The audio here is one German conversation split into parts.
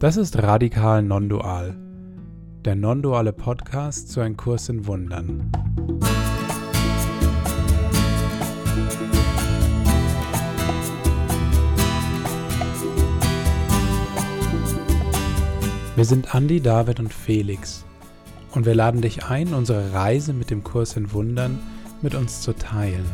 Das ist Radikal Non-Dual, der non-duale Podcast zu Ein Kurs in Wundern. Wir sind Andi, David und Felix und wir laden dich ein, unsere Reise mit dem Kurs in Wundern mit uns zu teilen.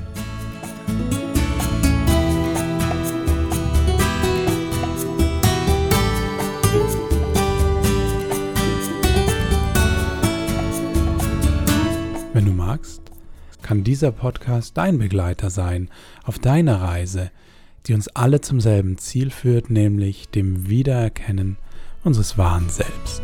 Wenn du magst, kann dieser Podcast dein Begleiter sein auf deiner Reise, die uns alle zum selben Ziel führt, nämlich dem Wiedererkennen unseres wahren Selbst.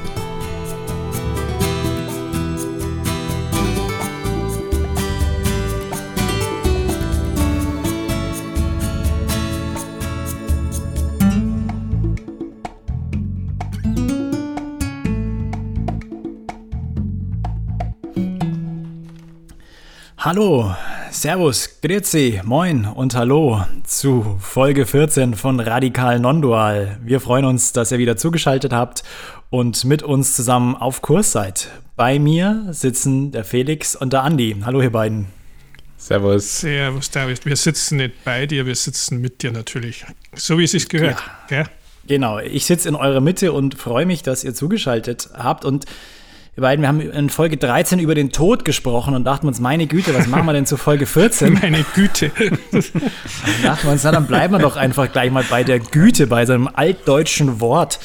Hallo, Servus, Grüezi, Moin und Hallo zu Folge 14 von Radikal Non-Dual. Wir freuen uns, dass ihr wieder zugeschaltet habt und mit uns zusammen auf Kurs seid. Bei mir sitzen der Felix und der Andi. Hallo ihr beiden. Servus. Servus, David. Wir sitzen nicht bei dir, wir sitzen mit dir natürlich. So wie es sich gehört. Ja. Gell? Genau, ich sitze in eurer Mitte und freue mich, dass ihr zugeschaltet habt. Und wir beiden, wir haben in Folge 13 über den Tod gesprochen und dachten uns, meine Güte, was machen wir denn zu Folge 14? Meine Güte. Dann dachten wir uns, na, dann bleiben wir doch einfach gleich mal bei der Güte, bei so einem altdeutschen Wort.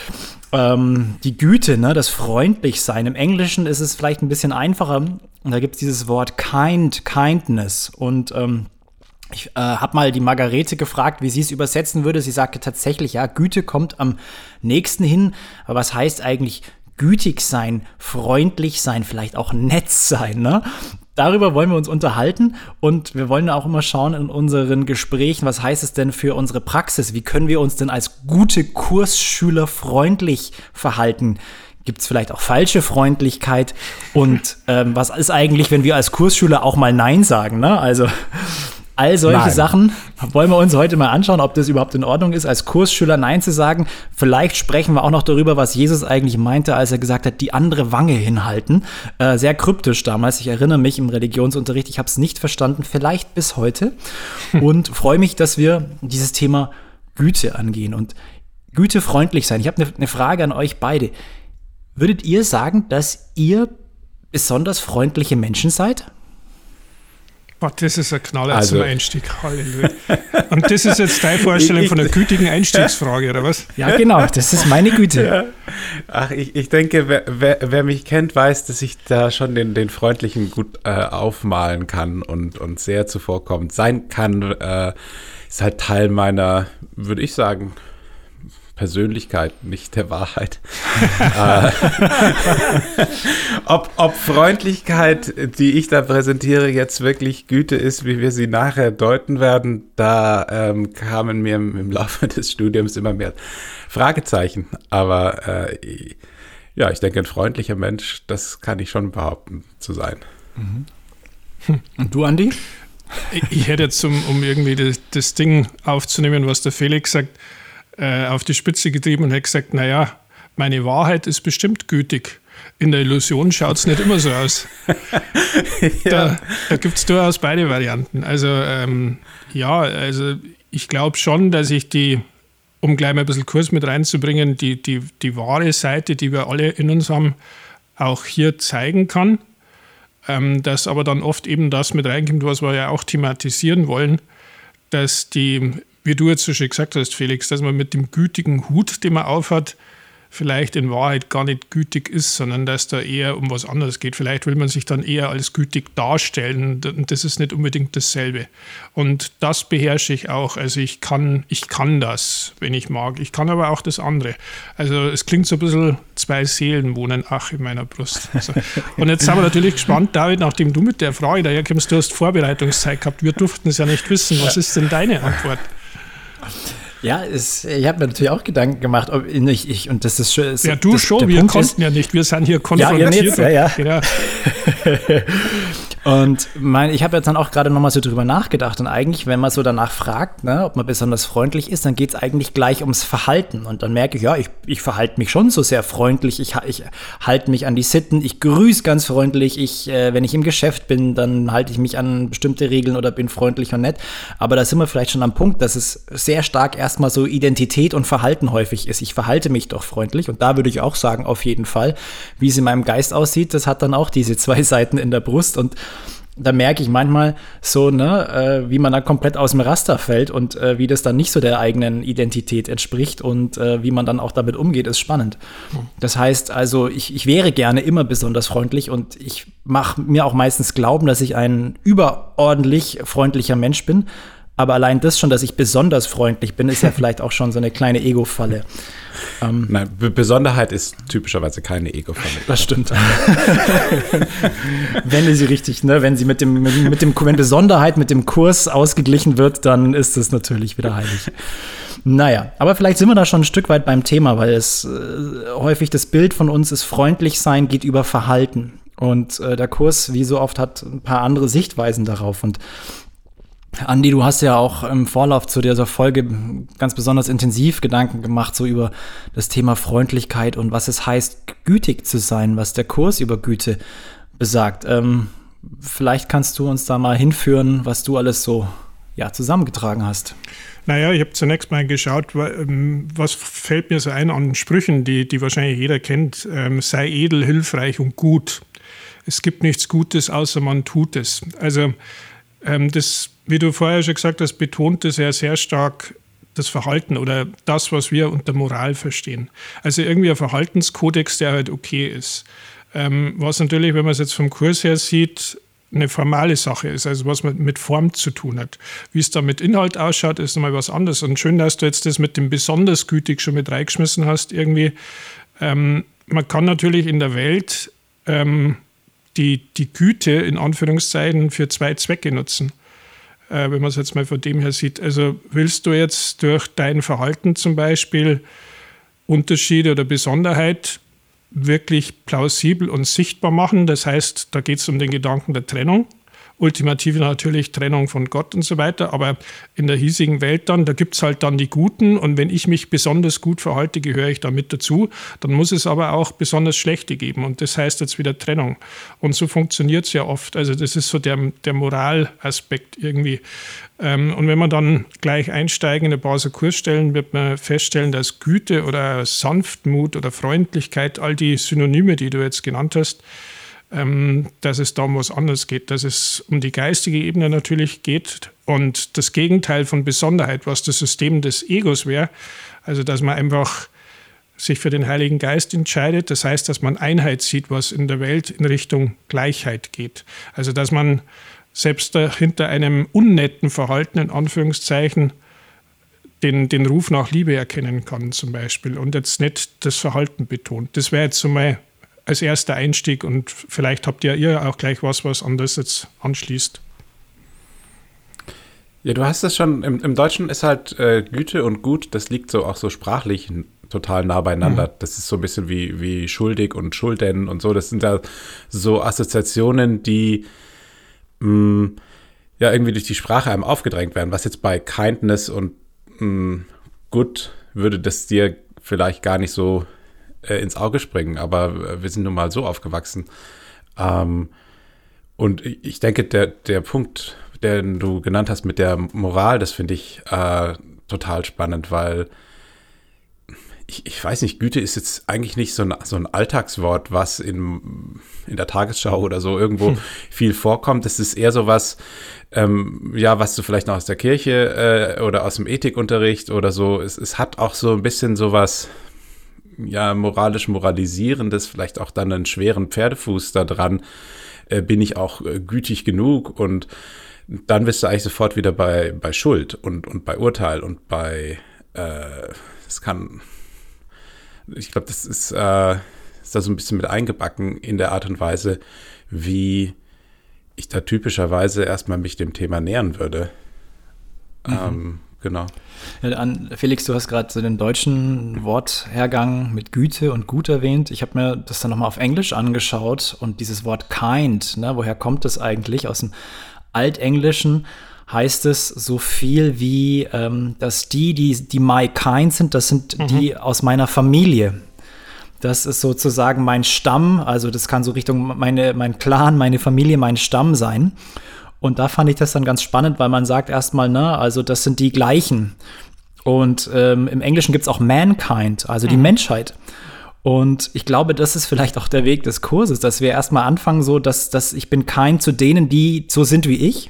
Die Güte, ne, das Freundlichsein. Im Englischen ist es vielleicht ein bisschen einfacher. Und da gibt es dieses Wort kindness. Und ich habe mal die Margarete gefragt, wie sie es übersetzen würde. Sie sagte tatsächlich, ja, Güte kommt am nächsten hin. Aber was heißt eigentlich gütig sein, freundlich sein, vielleicht auch nett sein, ne? Darüber wollen wir uns unterhalten und wir wollen auch immer schauen in unseren Gesprächen, was heißt es denn für unsere Praxis? Wie können wir uns denn als gute Kursschüler freundlich verhalten? Gibt es vielleicht auch falsche Freundlichkeit? Und was ist eigentlich, wenn wir als Kursschüler auch mal Nein sagen, ne? Also all solche Sachen wollen wir uns heute mal anschauen, ob das überhaupt in Ordnung ist, als Kursschüler Nein zu sagen. Vielleicht sprechen wir auch noch darüber, was Jesus eigentlich meinte, als er gesagt hat, die andere Wange hinhalten. Sehr kryptisch damals. Ich erinnere mich im Religionsunterricht, ich habe es nicht verstanden, vielleicht bis heute. Und freue mich, dass wir dieses Thema Güte angehen und Güte freundlich sein. Ich habe eine Frage an euch beide. Würdet ihr sagen, dass ihr besonders freundliche Menschen seid? Boah, das ist ein Knaller zum Einstieg. Halleluja. Und das ist jetzt deine Vorstellung von einer gütigen Einstiegsfrage, oder was? Ja, genau, das ist meine Güte. Ja. Ach, ich denke, wer mich kennt, weiß, dass ich da schon den Freundlichen gut aufmalen kann und sehr zuvorkommend sein kann. Ist halt Teil meiner, würde ich sagen, Persönlichkeit, nicht der Wahrheit. Ob Freundlichkeit, die ich da präsentiere, jetzt wirklich Güte ist, wie wir sie nachher deuten werden, da kamen mir im Laufe des Studiums immer mehr Fragezeichen. Aber ja, ich denke, ein freundlicher Mensch, das kann ich schon behaupten zu sein. Und du, Andi? Ich hätte jetzt, um irgendwie das Ding aufzunehmen, was der Felix sagt, auf die Spitze getrieben und hätte gesagt, naja, meine Wahrheit ist bestimmt gütig. In der Illusion schaut es nicht immer so aus. Da gibt es durchaus beide Varianten. Also also ich glaube schon, dass ich um gleich mal ein bisschen Kurs mit reinzubringen, die wahre Seite, die wir alle in uns haben, auch hier zeigen kann. Dass aber dann oft eben das mit reinkommt, was wir ja auch thematisieren wollen, dass wie du jetzt so schön gesagt hast, Felix, dass man mit dem gütigen Hut, den man aufhat, vielleicht in Wahrheit gar nicht gütig ist, sondern dass da eher um was anderes geht. Vielleicht will man sich dann eher als gütig darstellen und das ist nicht unbedingt dasselbe. Und das beherrsche ich auch. Also ich kann das, wenn ich mag. Ich kann aber auch das andere. Also es klingt so ein bisschen, 2 Seelen wohnen in meiner Brust. Also. Und jetzt sind wir natürlich gespannt, David, nachdem du mit der Frage daherkommst, du hast Vorbereitungszeit gehabt. Wir durften es ja nicht wissen. Was ist denn deine Antwort? Ja, ich habe mir natürlich auch Gedanken gemacht, ob ich und das ist schon. Ja, du schon, wir konnten ja nicht, wir sind hier konfrontiert. Ja. Genau. Und ich habe jetzt dann auch gerade nochmal so drüber nachgedacht und eigentlich, wenn man so danach fragt, ne, ob man besonders freundlich ist, dann geht es eigentlich gleich ums Verhalten und dann merke ich, ja, ich verhalte mich schon so sehr freundlich, ich halte mich an die Sitten, ich grüße ganz freundlich, wenn ich im Geschäft bin, dann halte ich mich an bestimmte Regeln oder bin freundlich und nett, aber da sind wir vielleicht schon am Punkt, dass es sehr stark erstmal so Identität und Verhalten häufig ist. Ich verhalte mich doch freundlich und da würde ich auch sagen, auf jeden Fall, wie es in meinem Geist aussieht, das hat dann auch diese 2 Seiten in der Brust und da merke ich manchmal so, wie man da komplett aus dem Raster fällt und wie das dann nicht so der eigenen Identität entspricht und wie man dann auch damit umgeht, ist spannend. Das heißt also, ich wäre gerne immer besonders freundlich und ich mache mir auch meistens glauben, dass ich ein überordentlich freundlicher Mensch bin. Aber allein das schon, dass ich besonders freundlich bin, ist ja vielleicht auch schon so eine kleine Ego-Falle. Nein, Besonderheit ist typischerweise keine Ego-Falle. Das stimmt. Wenn sie richtig, wenn sie wenn Besonderheit mit dem Kurs ausgeglichen wird, dann ist es natürlich wieder heilig. Naja, aber vielleicht sind wir da schon ein Stück weit beim Thema, weil es häufig das Bild von uns ist, freundlich sein geht über Verhalten. Und der Kurs, wie so oft, hat ein paar andere Sichtweisen darauf. Und Andi, du hast ja auch im Vorlauf zu dieser Folge ganz besonders intensiv Gedanken gemacht, so über das Thema Freundlichkeit und was es heißt, gütig zu sein, was der Kurs über Güte besagt. Vielleicht kannst du uns da mal hinführen, was du alles so zusammengetragen hast. Naja, ich habe zunächst mal geschaut, was fällt mir so ein an Sprüchen, die wahrscheinlich jeder kennt. Sei edel, hilfreich und gut. Es gibt nichts Gutes, außer man tut es. Also das, wie du vorher schon gesagt hast, betont das ja sehr stark das Verhalten oder das, was wir unter Moral verstehen. Also irgendwie ein Verhaltenskodex, der halt okay ist. Was natürlich, wenn man es jetzt vom Kurs her sieht, eine formale Sache ist, also was mit Form zu tun hat. Wie es da mit Inhalt ausschaut, ist nochmal was anderes. Und schön, dass du jetzt das mit dem besonders gütig schon mit reingeschmissen hast irgendwie. Man kann natürlich in der Welt die Güte in Anführungszeichen für 2 Zwecke nutzen, wenn man es jetzt mal von dem her sieht. Also willst du jetzt durch dein Verhalten zum Beispiel Unterschiede oder Besonderheit wirklich plausibel und sichtbar machen? Das heißt, da geht es um den Gedanken der Trennung. Ultimativ natürlich Trennung von Gott und so weiter, aber in der hiesigen Welt dann, da gibt es halt dann die Guten und wenn ich mich besonders gut verhalte, gehöre ich da mit dazu, dann muss es aber auch besonders Schlechte geben und das heißt jetzt wieder Trennung. Und so funktioniert es ja oft, also das ist so der Moralaspekt irgendwie. Und wenn wir dann gleich einsteigen in ein paar so Kursstellen, wird man feststellen, dass Güte oder Sanftmut oder Freundlichkeit, all die Synonyme, die du jetzt genannt hast, dass es da um was anderes geht, dass es um die geistige Ebene natürlich geht und das Gegenteil von Besonderheit, was das System des Egos wäre, also dass man einfach sich für den Heiligen Geist entscheidet, das heißt, dass man Einheit sieht, was in der Welt in Richtung Gleichheit geht. Also dass man selbst hinter einem unnetten Verhalten, in Anführungszeichen, den Ruf nach Liebe erkennen kann zum Beispiel und jetzt nicht das Verhalten betont. Das wäre jetzt so mal als erster Einstieg und vielleicht habt ihr auch gleich was an das jetzt anschließt. Ja, du hast es schon, im Deutschen ist halt Güte und Gut, das liegt so auch so sprachlich total nah beieinander. Das ist so ein bisschen wie schuldig und schulden und so. Das sind ja so Assoziationen, die irgendwie durch die Sprache einem aufgedrängt werden. Was jetzt bei Kindness und Good würde das dir vielleicht gar nicht so ins Auge springen, aber wir sind nun mal so aufgewachsen. Und ich denke, der Punkt, den du genannt hast mit der Moral, das finde ich total spannend, weil ich weiß nicht, Güte ist jetzt eigentlich nicht so ein Alltagswort, was in der Tagesschau oder so irgendwo viel vorkommt. Es ist eher so was, was du vielleicht noch aus der Kirche oder aus dem Ethikunterricht oder so. Es hat auch so ein bisschen sowas moralisch Moralisierendes, vielleicht auch dann einen schweren Pferdefuß da dran, bin ich auch gütig genug und dann bist du eigentlich sofort wieder bei Schuld und bei Urteil und bei, ich glaube, das ist da so ein bisschen mit eingebacken in der Art und Weise, wie ich da typischerweise erstmal mich dem Thema nähern würde. genau. Ja, Felix, du hast gerade so den deutschen Worthergang mit Güte und gut erwähnt. Ich habe mir das dann nochmal auf Englisch angeschaut und dieses Wort kind, ne, woher kommt das eigentlich? Aus dem Altenglischen heißt es so viel wie, dass die my kind sind, das sind die aus meiner Familie. Das ist sozusagen mein Stamm, also das kann so Richtung mein Clan, meine Familie, mein Stamm sein. Und da fand ich das dann ganz spannend, weil man sagt erstmal, ne, also das sind die Gleichen. Und im Englischen gibt es auch mankind, also die Menschheit. Und ich glaube, das ist vielleicht auch der Weg des Kurses, dass wir erstmal anfangen so, dass ich bin kind zu denen, die so sind wie ich.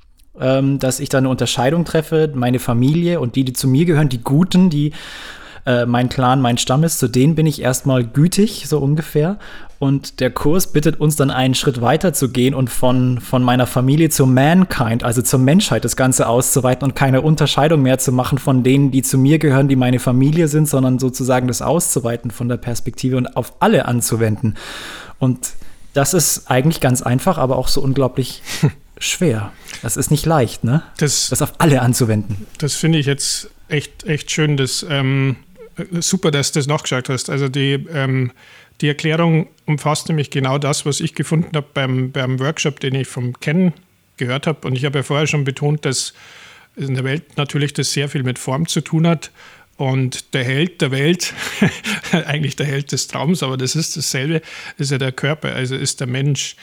Dass ich da eine Unterscheidung treffe, meine Familie und die zu mir gehören, die Guten, die mein Clan, mein Stamm ist, zu denen bin ich erstmal gütig, so ungefähr. Und der Kurs bittet uns dann einen Schritt weiter zu gehen und von meiner Familie zu mankind, also zur Menschheit, das Ganze auszuweiten und keine Unterscheidung mehr zu machen von denen, die zu mir gehören, die meine Familie sind, sondern sozusagen das auszuweiten von der Perspektive und auf alle anzuwenden. Und das ist eigentlich ganz einfach, aber auch so unglaublich schwer. Das ist nicht leicht, ne? Das auf alle anzuwenden. Das finde ich jetzt echt schön, super, dass du das nachgeschaut hast. Also die Erklärung umfasst nämlich genau das, was ich gefunden habe beim Workshop, den ich vom Ken gehört habe. Und ich habe ja vorher schon betont, dass in der Welt natürlich das sehr viel mit Form zu tun hat. Und der Held der Welt, eigentlich der Held des Traums, aber das ist dasselbe, ist ja der Körper, also ist der Mensch.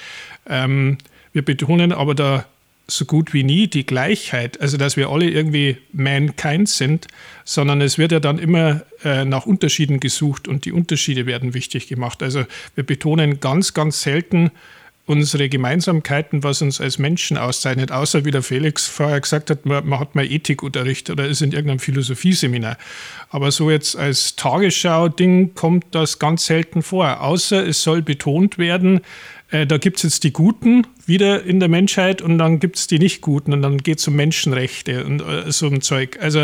Wir betonen aber da so gut wie nie die Gleichheit, also dass wir alle irgendwie mankind sind, sondern es wird ja dann immer nach Unterschieden gesucht und die Unterschiede werden wichtig gemacht. Also wir betonen ganz, ganz selten unsere Gemeinsamkeiten, was uns als Menschen auszeichnet, außer wie der Felix vorher gesagt hat, man hat mal Ethikunterricht oder ist in irgendeinem Philosophieseminar. Aber so jetzt als Tagesschau-Ding kommt das ganz selten vor, außer es soll betont werden, da gibt es jetzt die Guten wieder in der Menschheit und dann gibt es die Nicht-Guten und dann geht es um Menschenrechte und so ein Zeug. Also,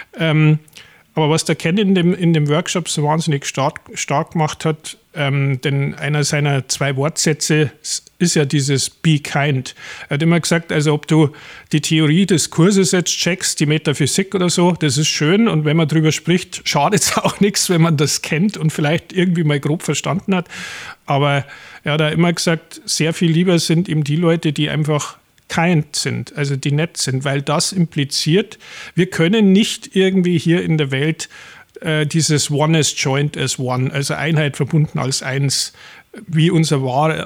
aber was der Ken in dem Workshop so wahnsinnig stark gemacht hat, denn einer seiner 2 Wortsätze ist ja dieses Be kind. Er hat immer gesagt, also ob du die Theorie des Kurses jetzt checkst, die Metaphysik oder so, das ist schön und wenn man drüber spricht, schadet es auch nichts, wenn man das kennt und vielleicht irgendwie mal grob verstanden hat. Aber er hat immer gesagt, sehr viel lieber sind ihm die Leute, die einfach kind sind, also die nett sind, weil das impliziert, wir können nicht irgendwie hier in der Welt dieses One as joined as one, also Einheit verbunden als eins, wie unser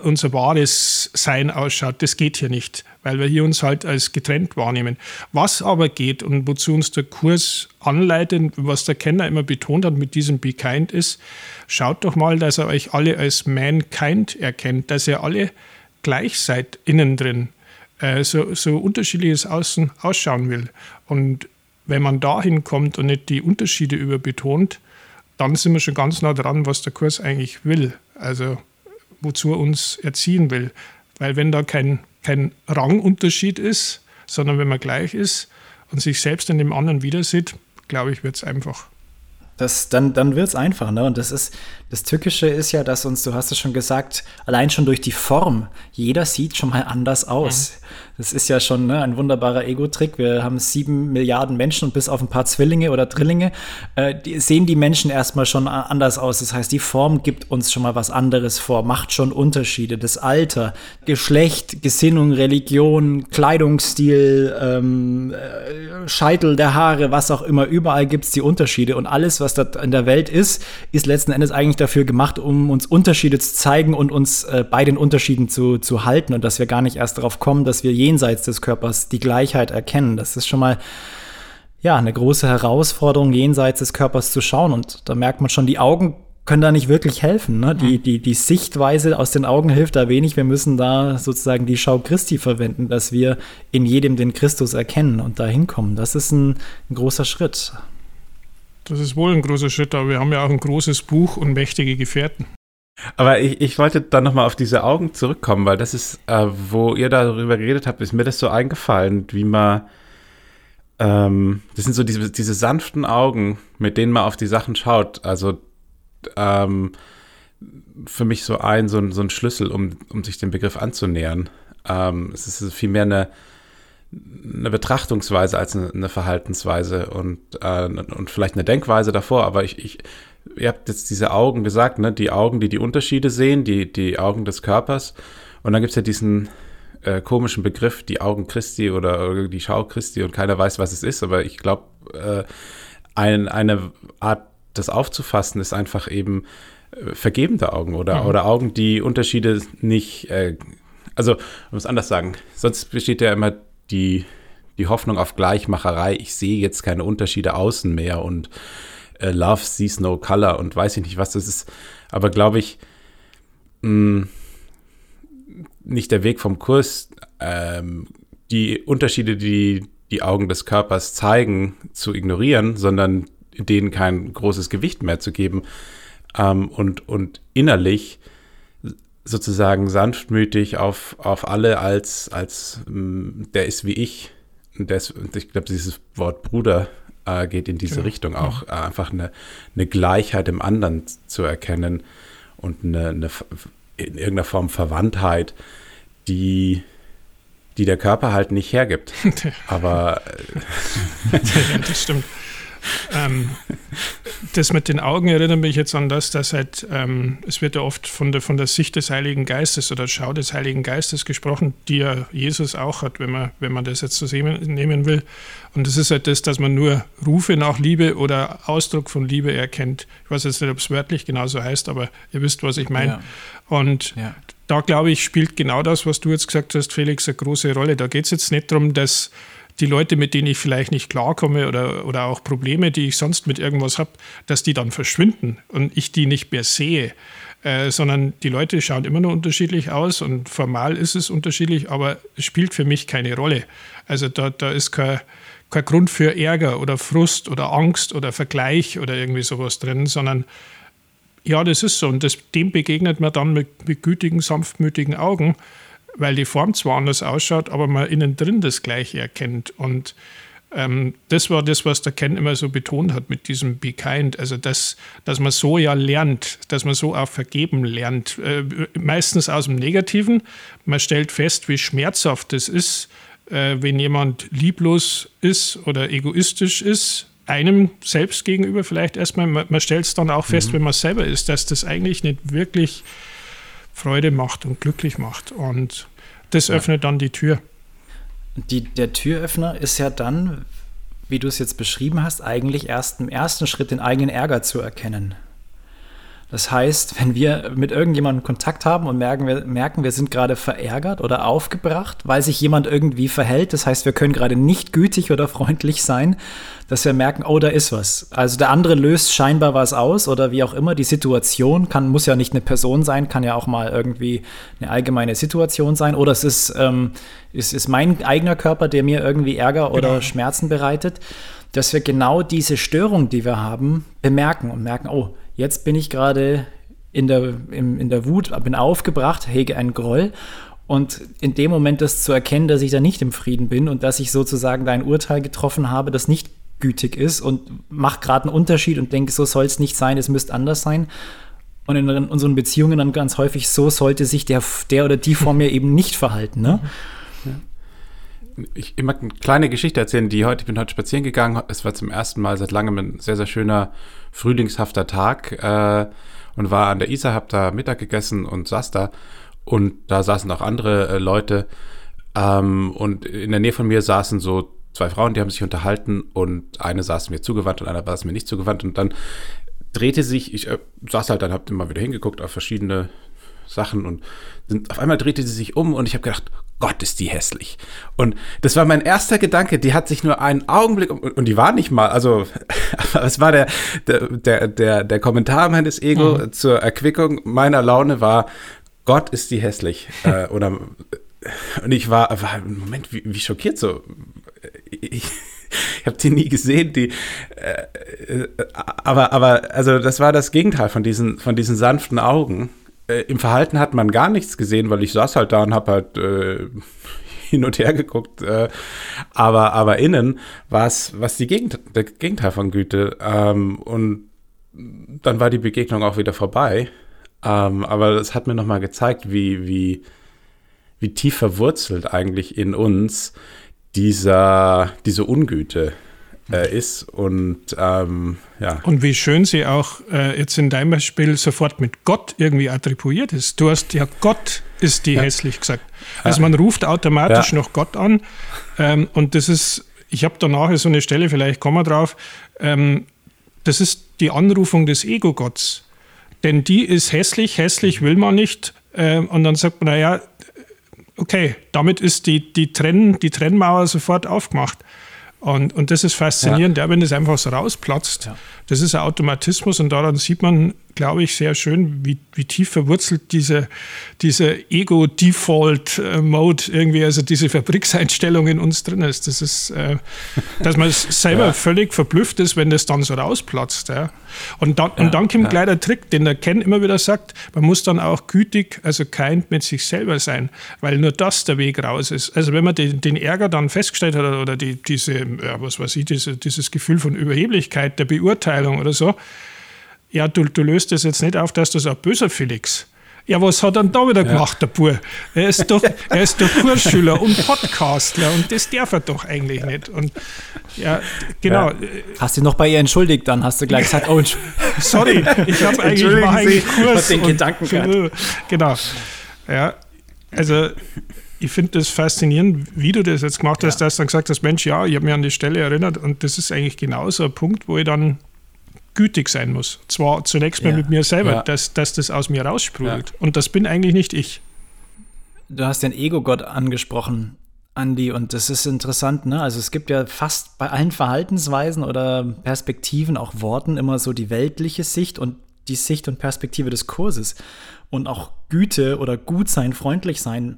wahres Sein ausschaut, das geht hier nicht, weil wir hier uns halt als getrennt wahrnehmen. Was aber geht und wozu uns der Kurs anleitet, was der Kenner immer betont hat mit diesem Be kind ist, schaut doch mal, dass ihr euch alle als mankind erkennt, dass ihr alle gleich seid innen drin, so unterschiedliches Außen ausschauen will. Und wenn man dahin kommt und nicht die Unterschiede überbetont, dann sind wir schon ganz nah dran, was der Kurs eigentlich will. Also wozu er uns erziehen will. Weil wenn da kein Rangunterschied ist, sondern wenn man gleich ist und sich selbst in dem anderen wieder sieht, glaube ich, wird es einfach. Dann wird es einfach, ne? Und das Tückische ist ja, dass uns, du hast es schon gesagt, allein schon durch die Form, jeder sieht schon mal anders aus. Das ist ja schon ein wunderbarer Ego-Trick. Wir haben 7 Milliarden Menschen und bis auf ein paar Zwillinge oder Drillinge sehen die Menschen erstmal schon anders aus. Das heißt, die Form gibt uns schon mal was anderes vor, macht schon Unterschiede. Das Alter, Geschlecht, Gesinnung, Religion, Kleidungsstil, Scheitel der Haare, was auch immer, überall gibt es die Unterschiede. Und alles, was da in der Welt ist letzten Endes eigentlich dafür gemacht, um uns Unterschiede zu zeigen und uns bei den Unterschieden zu halten und dass wir gar nicht erst darauf kommen, dass wir jenseits des Körpers die Gleichheit erkennen. Das ist schon mal eine große Herausforderung, jenseits des Körpers zu schauen. Und da merkt man schon, die Augen können da nicht wirklich helfen. Ne? Die Sichtweise aus den Augen hilft da wenig. Wir müssen da sozusagen die Schau Christi verwenden, dass wir in jedem den Christus erkennen und da hinkommen. Das ist ein großer Schritt. Das ist wohl ein großer Schritt, aber wir haben ja auch ein großes Buch und mächtige Gefährten. Aber ich wollte dann nochmal auf diese Augen zurückkommen, weil das ist, wo ihr darüber geredet habt, ist mir das so eingefallen, wie man, das sind so diese sanften Augen, mit denen man auf die Sachen schaut. Also für mich so ein Schlüssel, um sich dem Begriff anzunähern. Es ist vielmehr eine Betrachtungsweise als eine Verhaltensweise und vielleicht eine Denkweise davor, aber ihr habt jetzt diese Augen gesagt, ne? Die Augen, die Unterschiede sehen, die Augen des Körpers, und dann gibt es ja diesen komischen Begriff, die Augen Christi oder die Schau Christi, und keiner weiß, was es ist, aber ich glaube, eine Art, das aufzufassen, ist einfach eben vergebende Augen oder Augen, die Unterschiede nicht, also, um es anders sagen, sonst besteht ja immer die Hoffnung auf Gleichmacherei. Ich sehe jetzt keine Unterschiede außen mehr und Love sees no color und weiß ich nicht, was das ist. Aber glaube ich, nicht der Weg vom Kurs, die Unterschiede, die die Augen des Körpers zeigen, zu ignorieren, sondern denen kein großes Gewicht mehr zu geben und innerlich sozusagen sanftmütig auf alle als der ist wie ich. Und ich glaube, dieses Wort Bruder geht in diese Richtung auch. Einfach eine Gleichheit im anderen zu erkennen und eine in irgendeiner Form Verwandtheit, die der Körper halt nicht hergibt. Aber das stimmt. Das mit den Augen erinnert mich jetzt an das, dass halt, es wird ja oft von der Sicht des Heiligen Geistes oder Schau des Heiligen Geistes gesprochen, die ja Jesus auch hat, wenn man das jetzt so nehmen will. Und das ist halt das, dass man nur Rufe nach Liebe oder Ausdruck von Liebe erkennt. Ich weiß jetzt nicht, ob es wörtlich genauso heißt, aber ihr wisst, was ich meine. Ja. Und da, glaube ich, spielt genau das, was du jetzt gesagt hast, Felix, eine große Rolle. Da geht es jetzt nicht darum, dass die Leute, mit denen ich vielleicht nicht klarkomme oder auch Probleme, die ich sonst mit irgendwas habe, dass die dann verschwinden und ich die nicht mehr sehe, sondern die Leute schauen immer noch unterschiedlich aus und formal ist es unterschiedlich, aber es spielt für mich keine Rolle. Also da ist kein Grund für Ärger oder Frust oder Angst oder Vergleich oder irgendwie sowas drin, sondern ja, das ist so und dem begegnet man dann mit gütigen, sanftmütigen Augen, weil die Form zwar anders ausschaut, aber man innen drin das Gleiche erkennt. Und das war das, was der Ken immer so betont hat mit diesem Be Kind. Also, dass man so ja lernt, dass man so auch vergeben lernt. Meistens aus dem Negativen. Man stellt fest, wie schmerzhaft es ist, wenn jemand lieblos ist oder egoistisch ist, einem selbst gegenüber vielleicht erstmal. Man stellt es dann auch fest, wenn man selber ist, dass das eigentlich nicht wirklich Freude macht und glücklich macht. Und das öffnet dann die Tür. Der Türöffner ist ja dann, wie du es jetzt beschrieben hast, eigentlich erst im ersten Schritt den eigenen Ärger zu erkennen. Das heißt, wenn wir mit irgendjemandem Kontakt haben und merken, wir sind gerade verärgert oder aufgebracht, weil sich jemand irgendwie verhält, das heißt, wir können gerade nicht gütig oder freundlich sein, dass wir merken, oh, da ist was. Also der andere löst scheinbar was aus oder wie auch immer. Die Situation muss ja nicht eine Person sein, kann ja auch mal irgendwie eine allgemeine Situation sein. Oder es ist mein eigener Körper, der mir irgendwie Ärger oder Schmerzen bereitet, dass wir genau diese Störung, die wir haben, bemerken und merken, oh, jetzt bin ich gerade in der Wut, bin aufgebracht, hege einen Groll. Und in dem Moment das zu erkennen, dass ich da nicht im Frieden bin und dass ich sozusagen da ein Urteil getroffen habe, das nicht gütig ist und mache gerade einen Unterschied und denke, so soll es nicht sein, es müsste anders sein. Und in unseren Beziehungen dann ganz häufig, so sollte sich der oder die vor mir eben nicht verhalten. Ne? Ich mag eine kleine Geschichte erzählen, ich bin heute spazieren gegangen, es war zum ersten Mal seit langem ein sehr, sehr schöner, frühlingshafter Tag und war an der Isar, hab da Mittag gegessen und saß da und da saßen auch andere Leute und in der Nähe von mir saßen so 2 Frauen, die haben sich unterhalten und eine saß mir zugewandt und einer saß mir nicht zugewandt und dann drehte sich, ich saß halt dann, hab immer wieder hingeguckt auf verschiedene Sachen und auf einmal drehte sie sich um und ich habe gedacht, Gott, ist die hässlich. Und das war mein erster Gedanke, die hat sich nur einen Augenblick, und die war nicht mal, also es war der Kommentar meines Ego zur Erquickung meiner Laune war, Gott, ist die hässlich. Und ich war Moment, wie schockiert so. Ich habe die nie gesehen, aber also das war das Gegenteil von diesen sanften Augen. Im Verhalten hat man gar nichts gesehen, weil ich saß halt da und habe halt hin und her geguckt. Aber innen war es der Gegenteil von Güte. Und dann war die Begegnung auch wieder vorbei. Aber das hat mir nochmal gezeigt, wie tief verwurzelt eigentlich in uns diese Ungüte ist. Und ja. Und wie schön sie auch jetzt in deinem Beispiel sofort mit Gott irgendwie attribuiert ist. Du hast ja, Gott ist die hässlich gesagt. Also man ruft automatisch noch Gott an. Und das ist, ich habe da nachher so eine Stelle, vielleicht kommen wir drauf, das ist die Anrufung des Ego-Gotts. Denn die ist hässlich will man nicht. Und dann sagt man, naja, okay, damit ist die Trennmauer sofort aufgemacht. Und das ist faszinierend, wenn das einfach so rausplatzt. Ja. Das ist ein Automatismus und daran sieht man, glaube ich, sehr schön, wie tief verwurzelt diese Ego-Default-Mode irgendwie, also diese Fabrikseinstellung in uns drin ist. Das ist, dass man selber völlig verblüfft ist, wenn das dann so rausplatzt. Ja. Und dann kommt gleich der Trick, den der Ken immer wieder sagt, man muss dann auch gütig, also kind mit sich selber sein, weil nur das der Weg raus ist. Also wenn man den Ärger dann festgestellt hat oder dieses Gefühl von Überheblichkeit, der Beurteilung oder so, ja, du löst das jetzt nicht auf, dass du sagst, böser Felix. Ja, was hat er da wieder gemacht, der Bur? Er ist doch Kursschüler und Podcastler und das darf er doch eigentlich nicht. Und ja, genau. Ja. Hast du noch bei ihr entschuldigt, dann hast du gleich gesagt, oh, sorry, ich habe eigentlich Kurs. Den Gedanken gehabt. Genau. Ja, also ich finde das faszinierend, wie du das jetzt gemacht hast, dass du dann gesagt hast, Mensch, ja, ich habe mich an die Stelle erinnert und das ist eigentlich genauso ein Punkt, wo ich dann gütig sein muss. Zwar zunächst mal mit mir selber, dass das aus mir raussprudelt. Ja. Und das bin eigentlich nicht ich. Du hast den Ego-Gott angesprochen, Andi, und das ist interessant, ne? Also es gibt ja fast bei allen Verhaltensweisen oder Perspektiven, auch Worten, immer so die weltliche Sicht und die Sicht und Perspektive des Kurses. Und auch Güte oder Gutsein, freundlich sein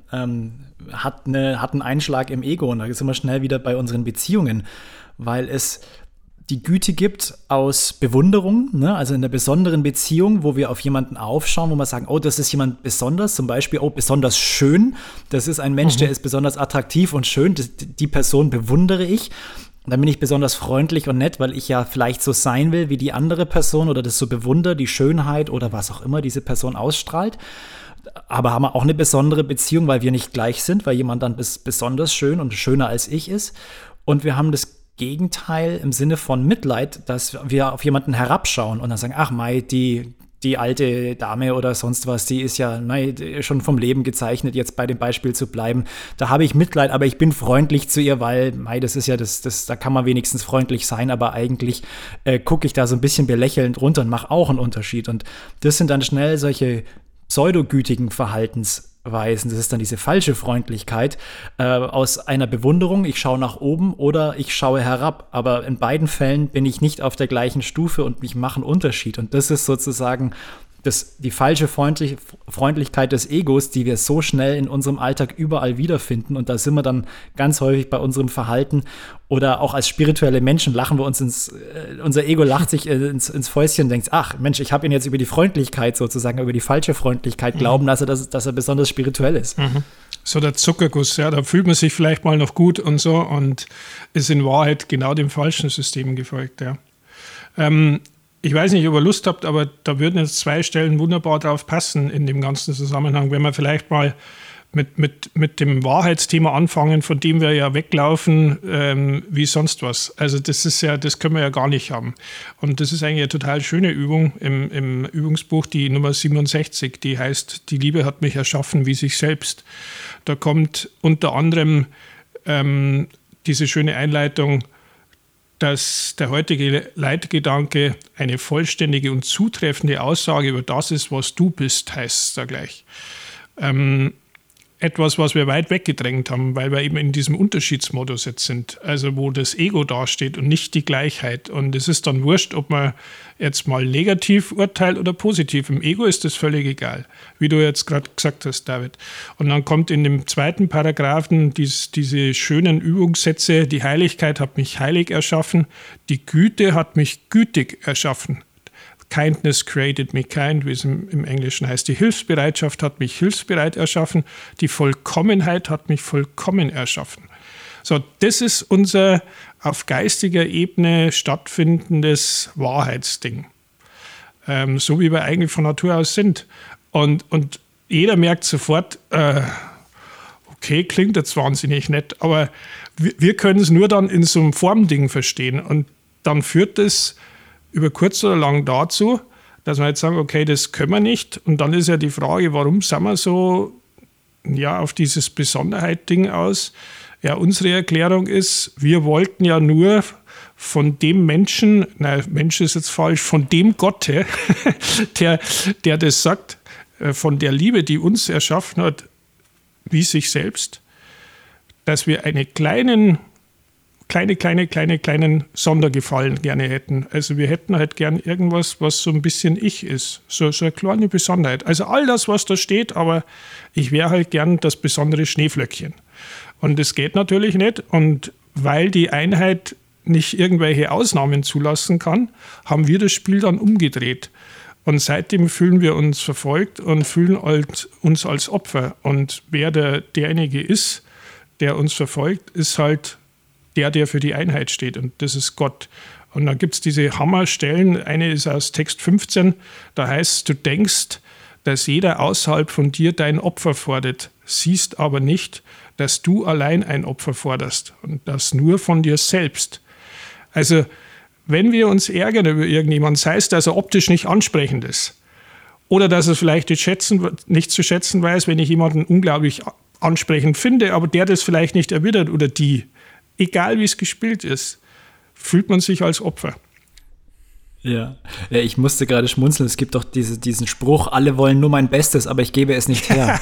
hat einen Einschlag im Ego. Und da sind wir schnell wieder bei unseren Beziehungen, weil es die Güte gibt aus Bewunderung, ne? Also in einer besonderen Beziehung, wo wir auf jemanden aufschauen, wo wir sagen, oh, das ist jemand besonders, zum Beispiel, oh, besonders schön, das ist ein Mensch, der ist besonders attraktiv und schön, die Person bewundere ich. Dann bin ich besonders freundlich und nett, weil ich ja vielleicht so sein will wie die andere Person oder das so bewundere, die Schönheit oder was auch immer diese Person ausstrahlt. Aber haben wir auch eine besondere Beziehung, weil wir nicht gleich sind, weil jemand dann besonders schön und schöner als ich ist. Und wir haben das Gegenteil im Sinne von Mitleid, dass wir auf jemanden herabschauen und dann sagen, ach mei, die alte Dame oder sonst was, die ist ja schon vom Leben gezeichnet, jetzt bei dem Beispiel zu bleiben. Da habe ich Mitleid, aber ich bin freundlich zu ihr, weil das ist ja da kann man wenigstens freundlich sein, aber eigentlich gucke ich da so ein bisschen belächelnd runter und mache auch einen Unterschied. Und das sind dann schnell solche pseudogütigen Verhaltensweisen. Das ist dann diese falsche Freundlichkeit aus einer Bewunderung, ich schaue nach oben oder ich schaue herab. Aber in beiden Fällen bin ich nicht auf der gleichen Stufe und ich mache einen Unterschied. Und das ist sozusagen die falsche Freundlichkeit des Egos, die wir so schnell in unserem Alltag überall wiederfinden. Und da sind wir dann ganz häufig bei unserem Verhalten oder auch als spirituelle Menschen lachen wir uns unser Ego lacht sich ins Fäustchen und denkt, ach Mensch, ich habe ihn jetzt über die Freundlichkeit sozusagen, über die falsche Freundlichkeit glauben, dass er besonders spirituell ist. Mhm. So der Zuckerguss, ja, da fühlt man sich vielleicht mal noch gut und so und ist in Wahrheit genau dem falschen System gefolgt, ja. Ich weiß nicht, ob ihr Lust habt, aber da würden jetzt 2 Stellen wunderbar drauf passen in dem ganzen Zusammenhang, wenn wir vielleicht mal mit dem Wahrheitsthema anfangen, von dem wir ja weglaufen wie sonst was. Also das können wir ja gar nicht haben. Und das ist eigentlich eine total schöne Übung im Übungsbuch, die Nummer 67, die heißt, die Liebe hat mich erschaffen wie sich selbst. Da kommt unter anderem diese schöne Einleitung, dass der heutige Leitgedanke eine vollständige und zutreffende Aussage über das ist, was du bist, heißt es da gleich. Etwas, was wir weit weggedrängt haben, weil wir eben in diesem Unterschiedsmodus jetzt sind, also wo das Ego dasteht und nicht die Gleichheit. Und es ist dann wurscht, ob man jetzt mal negativ urteilt oder positiv. Im Ego ist das völlig egal, wie du jetzt gerade gesagt hast, David. Und dann kommt in dem 2. Paragraphen diese schönen Übungssätze, die Heiligkeit hat mich heilig erschaffen, die Güte hat mich gütig erschaffen. Kindness created me kind, wie es im Englischen heißt. Die Hilfsbereitschaft hat mich hilfsbereit erschaffen. Die Vollkommenheit hat mich vollkommen erschaffen. So, das ist unser auf geistiger Ebene stattfindendes Wahrheitsding. So wie wir eigentlich von Natur aus sind. Und jeder merkt sofort, okay, klingt jetzt wahnsinnig nett, aber wir können es nur dann in so einem Formding verstehen. Und dann führt das über kurz oder lang dazu, dass wir jetzt sagen, okay, das können wir nicht. Und dann ist ja die Frage, warum sind wir so auf dieses Besonderheit-Ding aus? Ja, unsere Erklärung ist, wir wollten ja nur von dem Menschen, Mensch ist jetzt falsch, von dem Gott, der das sagt, von der Liebe, die uns erschaffen hat, wie sich selbst, dass wir einen kleinen Sondergefallen gerne hätten. Also wir hätten halt gern irgendwas, was so ein bisschen ich ist. So eine kleine Besonderheit. Also all das, was da steht, aber ich wäre halt gern das besondere Schneeflöckchen. Und das geht natürlich nicht. Und weil die Einheit nicht irgendwelche Ausnahmen zulassen kann, haben wir das Spiel dann umgedreht. Und seitdem fühlen wir uns verfolgt und fühlen uns als Opfer. Und wer derjenige ist, der uns verfolgt, ist halt der für die Einheit steht. Und das ist Gott. Und dann gibt es diese Hammerstellen. Eine ist aus Text 15. Da heißt es, du denkst, dass jeder außerhalb von dir dein Opfer fordert, siehst aber nicht, dass du allein ein Opfer forderst und das nur von dir selbst. Also, wenn wir uns ärgern über irgendjemanden, sei es, dass er optisch nicht ansprechend ist oder dass er vielleicht nicht zu schätzen weiß, wenn ich jemanden unglaublich ansprechend finde, aber der das vielleicht nicht erwidert oder die, egal wie es gespielt ist, fühlt man sich als Opfer. Ja, ich musste gerade schmunzeln. Es gibt doch diesen Spruch, alle wollen nur mein Bestes, aber ich gebe es nicht her.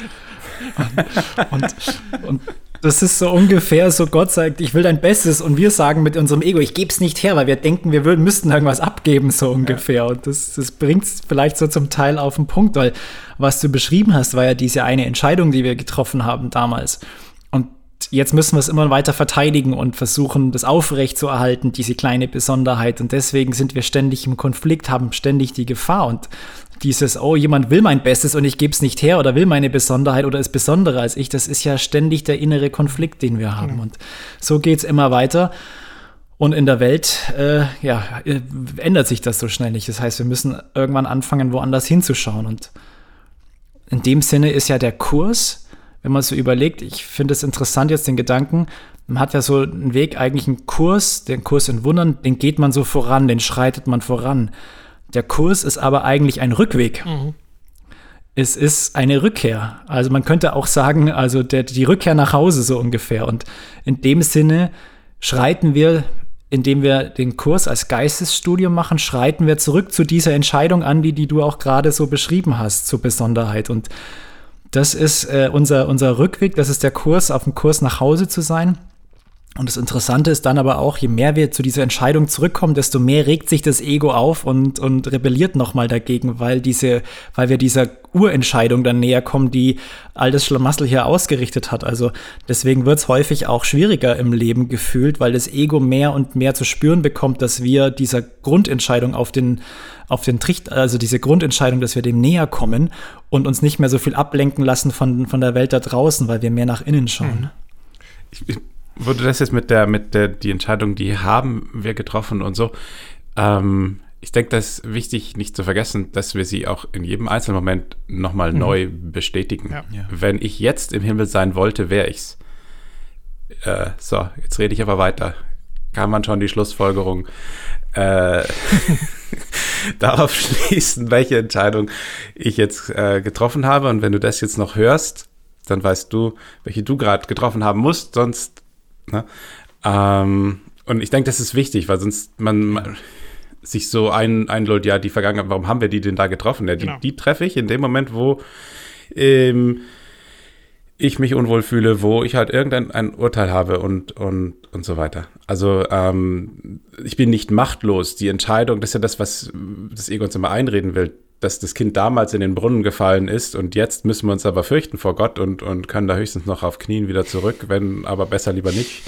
und das ist so ungefähr so, Gott sagt, ich will dein Bestes und wir sagen mit unserem Ego, ich gebe es nicht her, weil wir denken, müssten irgendwas abgeben, so ungefähr. Ja. Und das bringt es vielleicht so zum Teil auf den Punkt, weil was du beschrieben hast, war ja diese eine Entscheidung, die wir getroffen haben damals. Und jetzt müssen wir es immer weiter verteidigen und versuchen, das aufrecht zu erhalten, diese kleine Besonderheit. Und deswegen sind wir ständig im Konflikt, haben ständig die Gefahr. Und dieses, oh, jemand will mein Bestes und ich gebe es nicht her oder will meine Besonderheit oder ist besonderer als ich, das ist ja ständig der innere Konflikt, den wir haben. Und so geht es immer weiter. Und in der Welt ändert sich das so schnell nicht. Das heißt, wir müssen irgendwann anfangen, woanders hinzuschauen. Und in dem Sinne ist ja der Kurs, wenn man so überlegt, ich finde es interessant jetzt den Gedanken, man hat ja so einen Weg, eigentlich einen Kurs, den Kurs in Wundern, den geht man so voran, den schreitet man voran. Der Kurs ist aber eigentlich ein Rückweg. Mhm. Es ist eine Rückkehr. Also man könnte auch sagen, also die Rückkehr nach Hause so ungefähr. Und in dem Sinne schreiten wir, indem wir den Kurs als Geistesstudium machen, schreiten wir zurück zu dieser Entscheidung an, die du auch gerade so beschrieben hast, zur Besonderheit. Und das ist unser Rückweg, das ist der Kurs, auf dem Kurs nach Hause zu sein. Und das Interessante ist dann aber auch, je mehr wir zu dieser Entscheidung zurückkommen, desto mehr regt sich das Ego auf und rebelliert nochmal dagegen, weil wir dieser Urentscheidung dann näher kommen, die all das Schlamassel hier ausgerichtet hat. Also deswegen wird es häufig auch schwieriger im Leben gefühlt, weil das Ego mehr und mehr zu spüren bekommt, dass wir dieser Grundentscheidung auf den Trichter, also diese Grundentscheidung, dass wir dem näher kommen und uns nicht mehr so viel ablenken lassen von der Welt da draußen, weil wir mehr nach innen schauen. Wo du das jetzt die Entscheidung, die haben wir getroffen und so, ich denke, das ist wichtig, nicht zu vergessen, dass wir sie auch in jedem einzelnen Moment nochmal neu bestätigen. Ja. Ja. Wenn ich jetzt im Himmel sein wollte, wäre ich's. So, jetzt rede ich aber weiter. Kann man schon die Schlussfolgerung darauf schließen, welche Entscheidung ich jetzt getroffen habe. Und wenn du das jetzt noch hörst, dann weißt du, welche du gerade getroffen haben musst, sonst ne? Und ich denke, das ist wichtig, weil sonst man sich so einlullt, ja, die Vergangenheit, warum haben wir die denn da getroffen? Ja, die treffe ich in dem Moment, wo ich mich unwohl fühle, wo ich halt irgendein Urteil habe und so weiter. Also ich bin nicht machtlos. Die Entscheidung, das ist ja das, was das Ego uns immer einreden will, dass das Kind damals in den Brunnen gefallen ist und jetzt müssen wir uns aber fürchten vor Gott und können da höchstens noch auf Knien wieder zurück, wenn aber besser lieber nicht.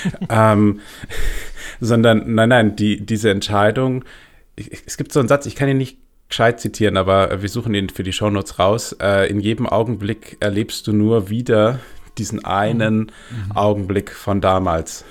Sondern nein, diese Entscheidung, es gibt so einen Satz, ich kann ihn nicht gescheit zitieren, aber wir suchen ihn für die Shownotes raus. In jedem Augenblick erlebst du nur wieder diesen einen Augenblick von damals.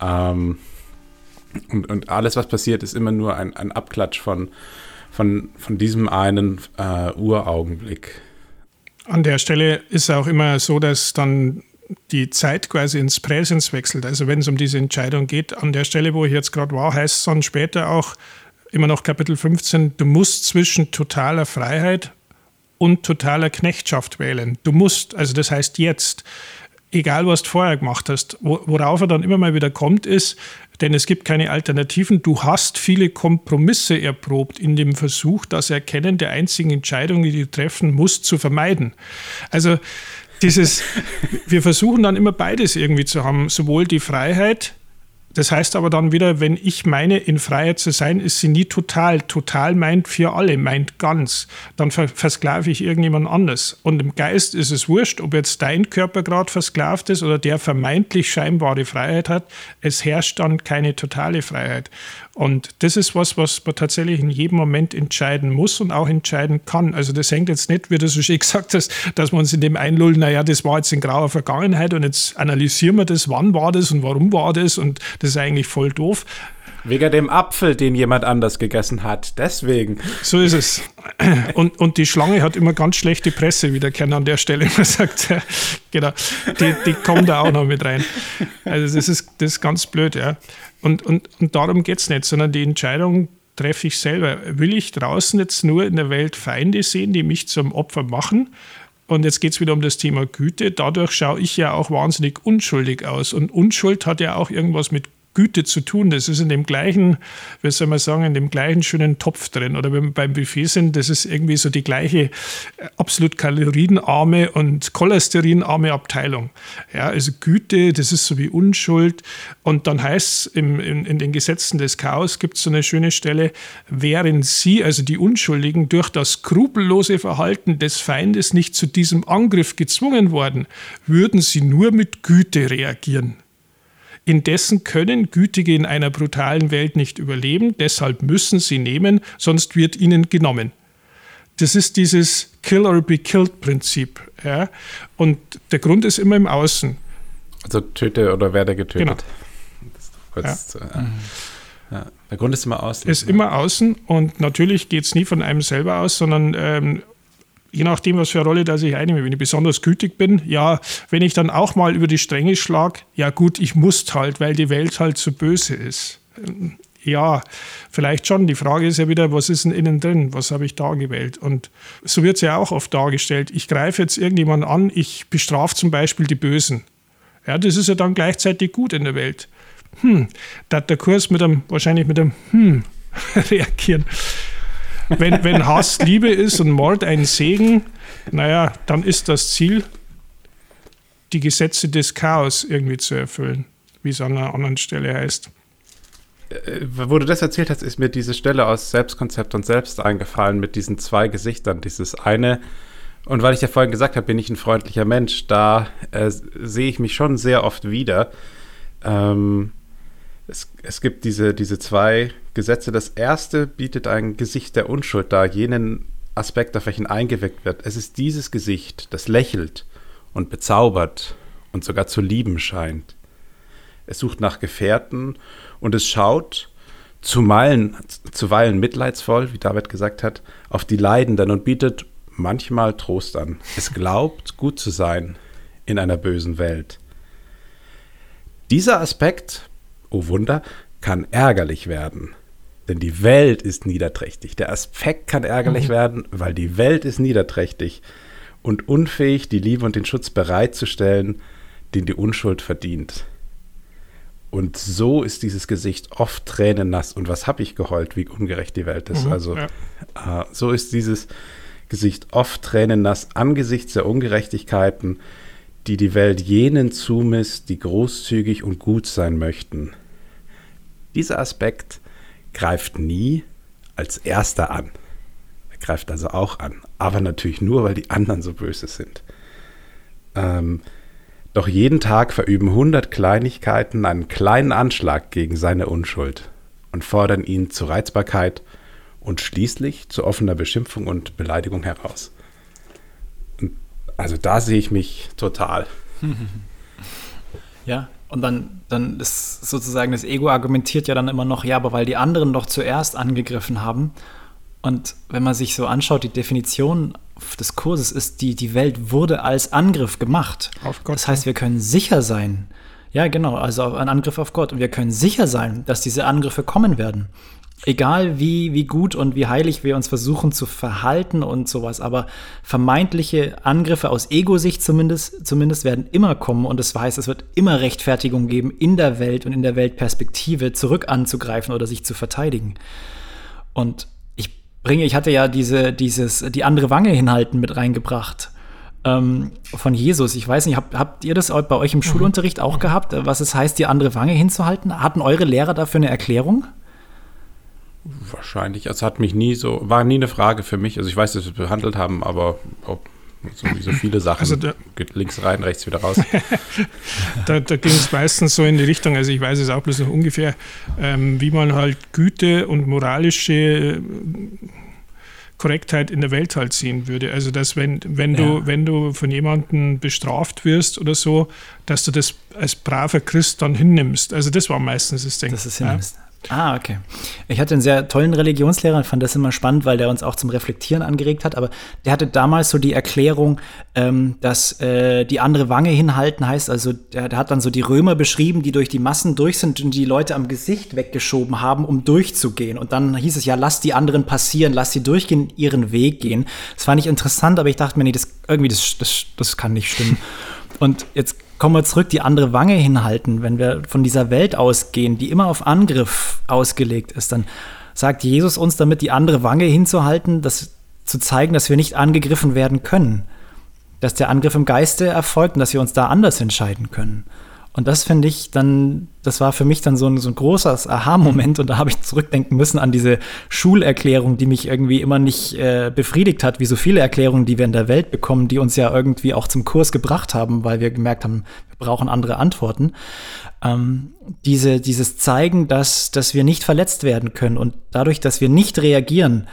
Und alles, was passiert, ist immer nur ein Abklatsch von diesem einen Uraugenblick. An der Stelle ist es auch immer so, dass dann die Zeit quasi ins Präsens wechselt, also wenn es um diese Entscheidung geht, an der Stelle, wo ich jetzt gerade war, heißt es dann später auch, immer noch Kapitel 15, du musst zwischen totaler Freiheit und totaler Knechtschaft wählen. Du musst, also das heißt jetzt, egal was du vorher gemacht hast, worauf er dann immer mal wieder kommt, ist, denn es gibt keine Alternativen, du hast viele Kompromisse erprobt in dem Versuch, das Erkennen der einzigen Entscheidung, die du treffen musst, zu vermeiden. Also wir versuchen dann immer beides irgendwie zu haben, sowohl die Freiheit. Das heißt aber dann wieder, wenn ich meine, in Freiheit zu sein, ist sie nie total. Total meint für alle, meint ganz. Dann versklave ich irgendjemand anders. Und im Geist ist es wurscht, ob jetzt dein Körper gerade versklavt ist oder der vermeintlich scheinbare Freiheit hat. Es herrscht dann keine totale Freiheit. Und das ist was man tatsächlich in jedem Moment entscheiden muss und auch entscheiden kann. Also das hängt jetzt nicht, wie du so schön gesagt hast, dass wir uns in dem einlullen, naja, das war jetzt in grauer Vergangenheit und jetzt analysieren wir das, wann war das und warum war das und das ist eigentlich voll doof. Wegen dem Apfel, den jemand anders gegessen hat. Deswegen. So ist es. Und die Schlange hat immer ganz schlechte Presse, wie der Kern an der Stelle immer sagt. Genau. Die kommen da auch noch mit rein. Also das ist ganz blöd, ja. Und darum geht es nicht, sondern die Entscheidung treffe ich selber. Will ich draußen jetzt nur in der Welt Feinde sehen, die mich zum Opfer machen? Und jetzt geht es wieder um das Thema Güte. Dadurch schaue ich ja auch wahnsinnig unschuldig aus. Und Unschuld hat ja auch irgendwas mit Güte zu tun. Das ist in dem gleichen, wie soll man sagen, in dem gleichen schönen Topf drin. Oder wenn wir beim Buffet sind, das ist irgendwie so die gleiche absolut kalorienarme und cholesterinarme Abteilung. Ja, also Güte, das ist so wie Unschuld. Und dann heißt es in den Gesetzen des Chaos, gibt es so eine schöne Stelle, wären sie, also die Unschuldigen, durch das skrupellose Verhalten des Feindes nicht zu diesem Angriff gezwungen worden, würden sie nur mit Güte reagieren. Indessen können Gütige in einer brutalen Welt nicht überleben, deshalb müssen sie nehmen, sonst wird ihnen genommen. Das ist dieses Kill or be killed Prinzip. Ja? Und der Grund ist immer im Außen. Also töte oder werde getötet. Genau. Das ist ja. Der Grund ist immer außen. Ist immer außen und natürlich geht es nie von einem selber aus, sondern je nachdem, was für eine Rolle dass ich einnehme. Wenn ich besonders gütig bin, ja, wenn ich dann auch mal über die Stränge schlage, ja gut, ich muss halt, weil die Welt halt so böse ist. Ja, vielleicht schon. Die Frage ist ja wieder, was ist denn innen drin? Was habe ich da gewählt? Und so wird es ja auch oft dargestellt. Ich greife jetzt irgendjemanden an, ich bestrafe zum Beispiel die Bösen. Ja, das ist ja dann gleichzeitig gut in der Welt. Da hat der Kurs wahrscheinlich mit einem reagieren. Wenn Hass Liebe ist und Mord ein Segen, naja, dann ist das Ziel, die Gesetze des Chaos irgendwie zu erfüllen, wie es an einer anderen Stelle heißt. Wo du das erzählt hast, ist mir diese Stelle aus Selbstkonzept und Selbst eingefallen mit diesen zwei Gesichtern. Dieses eine, und weil ich ja vorhin gesagt habe, bin ich ein freundlicher Mensch, da sehe ich mich schon sehr oft wieder. Es gibt diese zwei Gesetze. Das erste bietet ein Gesicht der Unschuld dar, jenen Aspekt, auf welchen eingeweckt wird. Es ist dieses Gesicht, das lächelt und bezaubert und sogar zu lieben scheint. Es sucht nach Gefährten und es schaut zuweilen mitleidsvoll, wie David gesagt hat, auf die Leidenden und bietet manchmal Trost an. Es glaubt, gut zu sein in einer bösen Welt. Dieser Aspekt, oh Wunder, kann ärgerlich werden. Denn die Welt ist niederträchtig. Der Aspekt kann ärgerlich werden, weil die Welt ist niederträchtig und unfähig, die Liebe und den Schutz bereitzustellen, den die Unschuld verdient. Und so ist dieses Gesicht oft tränennass. Und was habe ich geheult, wie ungerecht die Welt ist. So ist dieses Gesicht oft tränennass angesichts der Ungerechtigkeiten, die die Welt jenen zumisst, die großzügig und gut sein möchten. Dieser Aspekt greift nie als erster an. Er greift also auch an, aber natürlich nur, weil die anderen so böse sind. Doch jeden Tag verüben 100 Kleinigkeiten einen kleinen Anschlag gegen seine Unschuld und fordern ihn zu Reizbarkeit und schließlich zu offener Beschimpfung und Beleidigung heraus. Und also da sehe ich mich total. Ja, und dann ist sozusagen das Ego argumentiert ja dann immer noch, ja, aber weil die anderen doch zuerst angegriffen haben Und wenn man sich so anschaut, die Definition des Kurses ist, die Welt wurde als Angriff gemacht. Auf Gott. Das heißt, wir können sicher sein, ja genau, also ein Angriff auf Gott. Und wir können sicher sein, dass diese Angriffe kommen werden. Egal wie gut und wie heilig wir uns versuchen zu verhalten und sowas, aber vermeintliche Angriffe aus Ego-Sicht zumindest werden immer kommen, und das heißt, es wird immer Rechtfertigung geben, in der Welt und in der Weltperspektive zurück anzugreifen oder sich zu verteidigen. Und ich hatte ja die andere Wange hinhalten mit reingebracht von Jesus. Ich weiß nicht, habt ihr das bei euch im Schulunterricht auch gehabt, was es heißt, die andere Wange hinzuhalten? Hatten eure Lehrer dafür eine Erklärung? Wahrscheinlich. Es hat mich war nie eine Frage für mich. Also ich weiß, dass wir es behandelt haben, aber wie so viele Sachen, also geht links rein, rechts wieder raus. Da ging es meistens so in die Richtung, also ich weiß es auch bloß noch ungefähr, wie man halt Güte und moralische Korrektheit in der Welt halt sehen würde. Also dass wenn du von jemandem bestraft wirst oder so, dass du das als braver Christ dann hinnimmst. Also das war meistens das Ding. Dass es hinnimmst. Ah, okay. Ich hatte einen sehr tollen Religionslehrer, ich fand das immer spannend, weil der uns auch zum Reflektieren angeregt hat, aber der hatte damals so die Erklärung, dass die andere Wange hinhalten heißt, also der hat dann so die Römer beschrieben, die durch die Massen durch sind und die Leute am Gesicht weggeschoben haben, um durchzugehen. Und dann hieß es ja, lass die anderen passieren, lass sie durchgehen, ihren Weg gehen. Das fand ich interessant, aber ich dachte mir, nee, das kann nicht stimmen. Und jetzt kommen wir zurück, die andere Wange hinhalten, wenn wir von dieser Welt ausgehen, die immer auf Angriff ausgelegt ist, dann sagt Jesus uns damit, die andere Wange hinzuhalten, zu zeigen, dass wir nicht angegriffen werden können, dass der Angriff im Geiste erfolgt und dass wir uns da anders entscheiden können. Und das finde ich dann, das war für mich dann so ein großer Aha-Moment, und da habe ich zurückdenken müssen an diese Schulerklärung, die mich irgendwie immer nicht befriedigt hat, wie so viele Erklärungen, die wir in der Welt bekommen, die uns ja irgendwie auch zum Kurs gebracht haben, weil wir gemerkt haben, wir brauchen andere Antworten. Dieses Zeigen, dass wir nicht verletzt werden können, und dadurch, dass wir nicht reagieren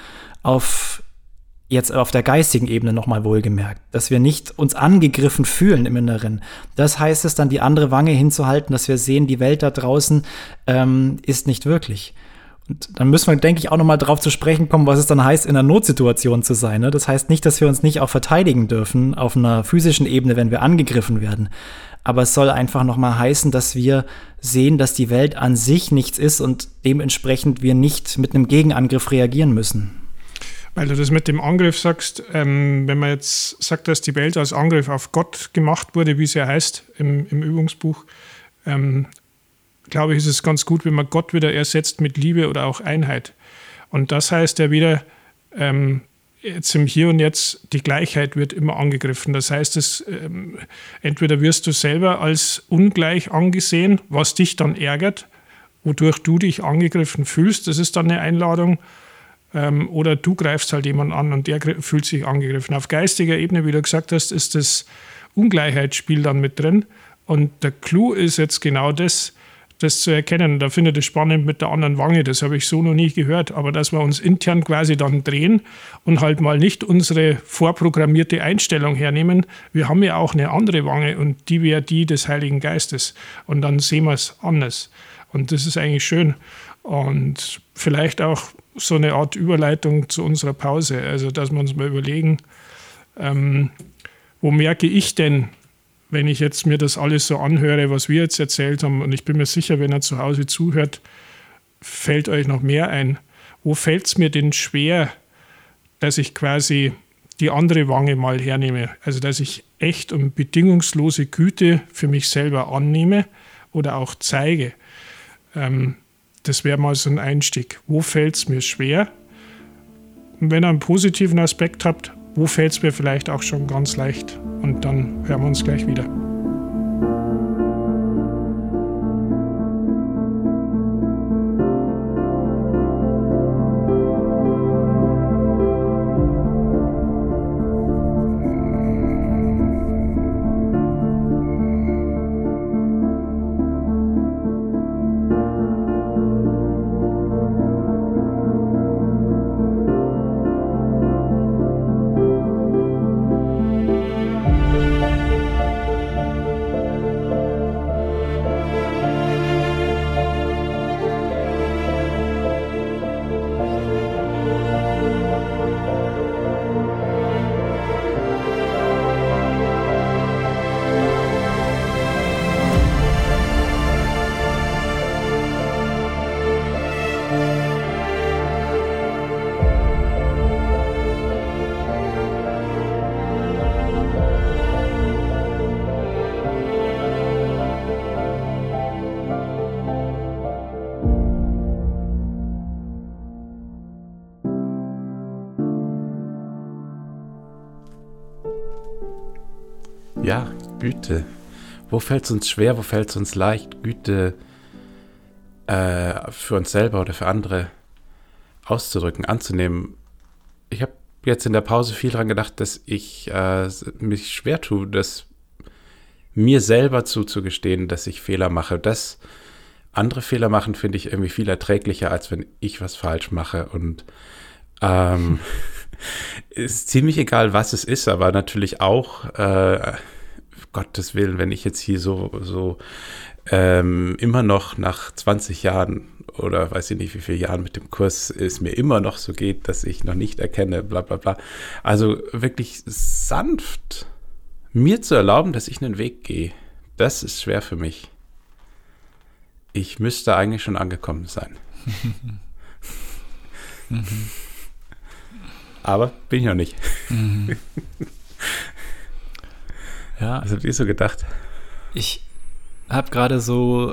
jetzt auf der geistigen Ebene nochmal wohlgemerkt, dass wir nicht uns angegriffen fühlen im Inneren. Das heißt es dann, die andere Wange hinzuhalten, dass wir sehen, die Welt da draußen ist nicht wirklich. Und dann müssen wir, denke ich, auch nochmal drauf zu sprechen kommen, was es dann heißt, in einer Notsituation zu sein. Ne? Das heißt nicht, dass wir uns nicht auch verteidigen dürfen auf einer physischen Ebene, wenn wir angegriffen werden. Aber es soll einfach nochmal heißen, dass wir sehen, dass die Welt an sich nichts ist und dementsprechend wir nicht mit einem Gegenangriff reagieren müssen. Weil du das mit dem Angriff sagst, wenn man jetzt sagt, dass die Welt als Angriff auf Gott gemacht wurde, wie es ja heißt im Übungsbuch, glaube ich, ist es ganz gut, wenn man Gott wieder ersetzt mit Liebe oder auch Einheit. Und das heißt ja wieder, jetzt im Hier und Jetzt, die Gleichheit wird immer angegriffen. Das heißt, entweder wirst du selber als ungleich angesehen, was dich dann ärgert, wodurch du dich angegriffen fühlst, das ist dann eine Einladung, oder du greifst halt jemanden an und der fühlt sich angegriffen. Auf geistiger Ebene, wie du gesagt hast, ist das Ungleichheitsspiel dann mit drin. Und der Clou ist jetzt genau das zu erkennen. Da finde ich das spannend mit der anderen Wange. Das habe ich so noch nie gehört. Aber dass wir uns intern quasi dann drehen und halt mal nicht unsere vorprogrammierte Einstellung hernehmen. Wir haben ja auch eine andere Wange, und die wäre die des Heiligen Geistes. Und dann sehen wir es anders. Und das ist eigentlich schön. Und vielleicht auch so eine Art Überleitung zu unserer Pause. Also, dass wir uns mal überlegen, wo merke ich denn, wenn ich jetzt mir das alles so anhöre, was wir jetzt erzählt haben, und ich bin mir sicher, wenn ihr zu Hause zuhört, fällt euch noch mehr ein. Wo fällt es mir denn schwer, dass ich quasi die andere Wange mal hernehme? Also, dass ich echt und bedingungslose Güte für mich selber annehme oder auch zeige. Das wäre mal so ein Einstieg. Wo fällt es mir schwer? Und wenn ihr einen positiven Aspekt habt, wo fällt es mir vielleicht auch schon ganz leicht? Und dann hören wir uns gleich wieder. Güte. Wo fällt es uns schwer, wo fällt es uns leicht, Güte für uns selber oder für andere auszudrücken, anzunehmen? Ich habe jetzt in der Pause viel daran gedacht, dass ich mich schwer tue, das mir selber zuzugestehen, dass ich Fehler mache. Das andere Fehler machen, finde ich irgendwie viel erträglicher, als wenn ich was falsch mache. Und ist ziemlich egal, was es ist, aber natürlich auch, Gottes Willen, wenn ich jetzt hier so immer noch nach 20 Jahren oder weiß ich nicht wie viele Jahren mit dem Kurs es mir immer noch so geht, dass ich noch nicht erkenne, bla bla bla. Also wirklich sanft mir zu erlauben, dass ich einen Weg gehe, das ist schwer für mich. Ich müsste eigentlich schon angekommen sein. Aber bin ich noch nicht. Ja. Was habt ihr so gedacht? Ich habe gerade so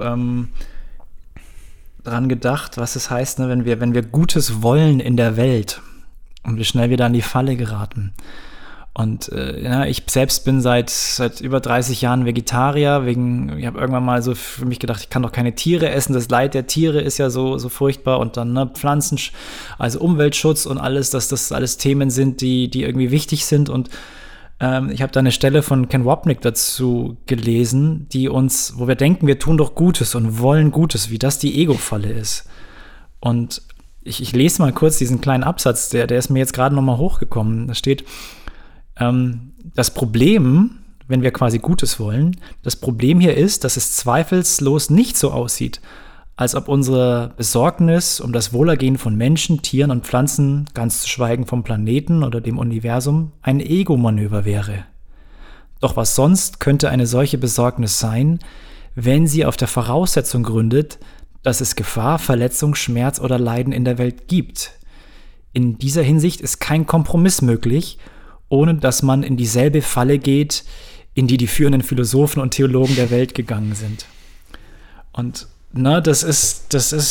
dran gedacht, was es heißt, ne, wenn wir Gutes wollen in der Welt und wie schnell wir da in die Falle geraten. Und ich selbst bin seit über 30 Jahren Vegetarier, ich habe irgendwann mal so für mich gedacht, ich kann doch keine Tiere essen, das Leid der Tiere ist ja so furchtbar und dann Pflanzen, also Umweltschutz und alles, dass das alles Themen sind, die irgendwie wichtig sind und ich habe da eine Stelle von Ken Wapnick dazu gelesen, wo wir denken, wir tun doch Gutes und wollen Gutes, wie das die Ego-Falle ist. Und ich lese mal kurz diesen kleinen Absatz, der ist mir jetzt gerade nochmal hochgekommen. Da steht, das Problem, wenn wir quasi Gutes wollen, das Problem hier ist, dass es zweifellos nicht so aussieht, als ob unsere Besorgnis um das Wohlergehen von Menschen, Tieren und Pflanzen, ganz zu schweigen vom Planeten oder dem Universum, ein Ego-Manöver wäre. Doch was sonst könnte eine solche Besorgnis sein, wenn sie auf der Voraussetzung gründet, dass es Gefahr, Verletzung, Schmerz oder Leiden in der Welt gibt. In dieser Hinsicht ist kein Kompromiss möglich, ohne dass man in dieselbe Falle geht, in die führenden Philosophen und Theologen der Welt gegangen sind. Und das ist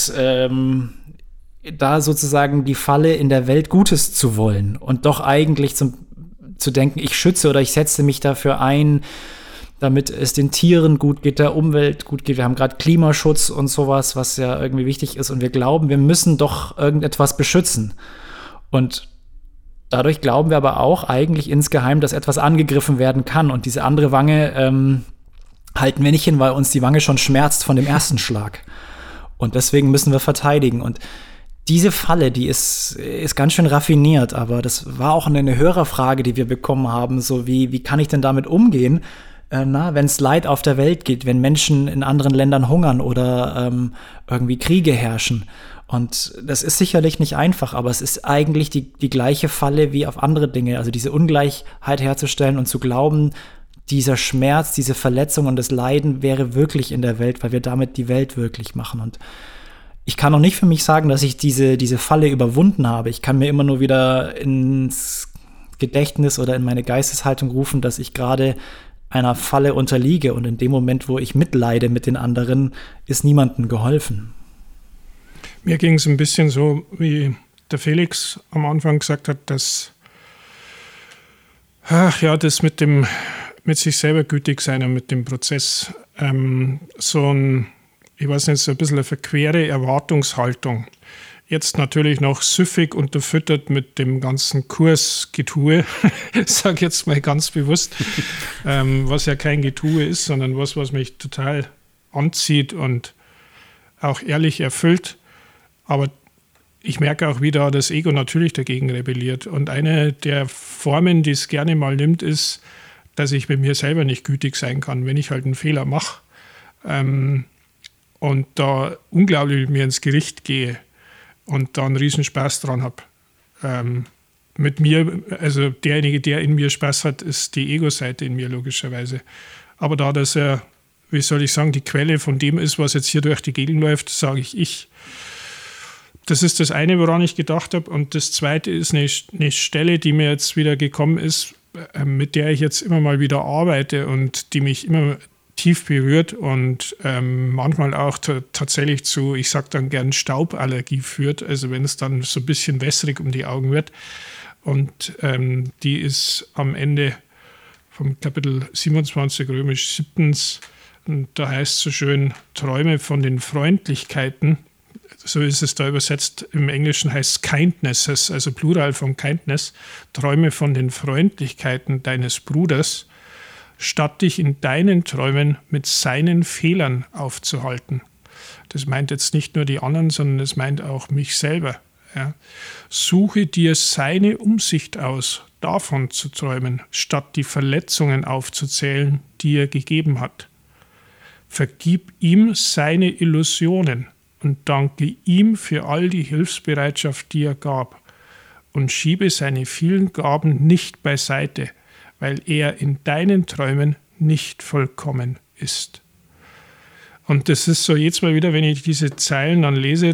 da sozusagen die Falle, in der Welt Gutes zu wollen und doch eigentlich zu denken, ich schütze oder ich setze mich dafür ein, damit es den Tieren gut geht, der Umwelt gut geht. Wir haben gerade Klimaschutz und sowas, was ja irgendwie wichtig ist und wir glauben, wir müssen doch irgendetwas beschützen. Und dadurch glauben wir aber auch eigentlich insgeheim, dass etwas angegriffen werden kann und diese andere Wange halten wir nicht hin, weil uns die Wange schon schmerzt von dem ersten Schlag. Und deswegen müssen wir verteidigen. Und diese Falle, die ist ganz schön raffiniert, aber das war auch eine Hörerfrage, die wir bekommen haben, so wie kann ich denn damit umgehen, wenn es Leid auf der Welt geht, wenn Menschen in anderen Ländern hungern oder irgendwie Kriege herrschen. Und das ist sicherlich nicht einfach, aber es ist eigentlich die gleiche Falle wie auf andere Dinge, also diese Ungleichheit herzustellen und zu glauben, dieser Schmerz, diese Verletzung und das Leiden wäre wirklich in der Welt, weil wir damit die Welt wirklich machen. Und ich kann auch nicht für mich sagen, dass ich diese Falle überwunden habe. Ich kann mir immer nur wieder ins Gedächtnis oder in meine Geisteshaltung rufen, dass ich gerade einer Falle unterliege. Und in dem Moment, wo ich mitleide mit den anderen, ist niemandem geholfen. Mir ging es ein bisschen so, wie der Felix am Anfang gesagt hat, dass das mit sich selber gütig sein und mit dem Prozess so ein bisschen eine verquere Erwartungshaltung. Jetzt natürlich noch süffig unterfüttert mit dem ganzen Kursgetue, sage ich jetzt mal ganz bewusst, was ja kein Getue ist, sondern was mich total anzieht und auch ehrlich erfüllt. Aber ich merke auch, wie da das Ego natürlich dagegen rebelliert. Und eine der Formen, die es gerne mal nimmt, ist, dass ich mit mir selber nicht gütig sein kann, wenn ich halt einen Fehler mache und da unglaublich mit mir ins Gericht gehe und da einen riesen Spaß dran habe. Mit mir, also derjenige, der in mir Spaß hat, ist die Ego-Seite in mir logischerweise. Aber da das ja, wie soll ich sagen, die Quelle von dem ist, was jetzt hier durch die Gegend läuft, sage ich. Das ist das eine, woran ich gedacht habe. Und das zweite ist eine Stelle, die mir jetzt wieder gekommen ist, mit der ich jetzt immer mal wieder arbeite und die mich immer tief berührt und manchmal auch tatsächlich zu, ich sage dann gern Stauballergie führt, also wenn es dann so ein bisschen wässrig um die Augen wird. Und die ist am Ende vom Kapitel 27, römisch 7. Und da heißt es so schön, träume von den Freundlichkeiten. So ist es da übersetzt. Im Englischen heißt es kindnesses, also Plural von kindness. Träume von den Freundlichkeiten deines Bruders, statt dich in deinen Träumen mit seinen Fehlern aufzuhalten. Das meint jetzt nicht nur die anderen, sondern es meint auch mich selber. Ja. Suche dir seine Umsicht aus, davon zu träumen, statt die Verletzungen aufzuzählen, die er gegeben hat. Vergib ihm seine Illusionen und danke ihm für all die Hilfsbereitschaft, die er gab. Und schiebe seine vielen Gaben nicht beiseite, weil er in deinen Träumen nicht vollkommen ist. Und das ist so jedes Mal wieder, wenn ich diese Zeilen dann lese,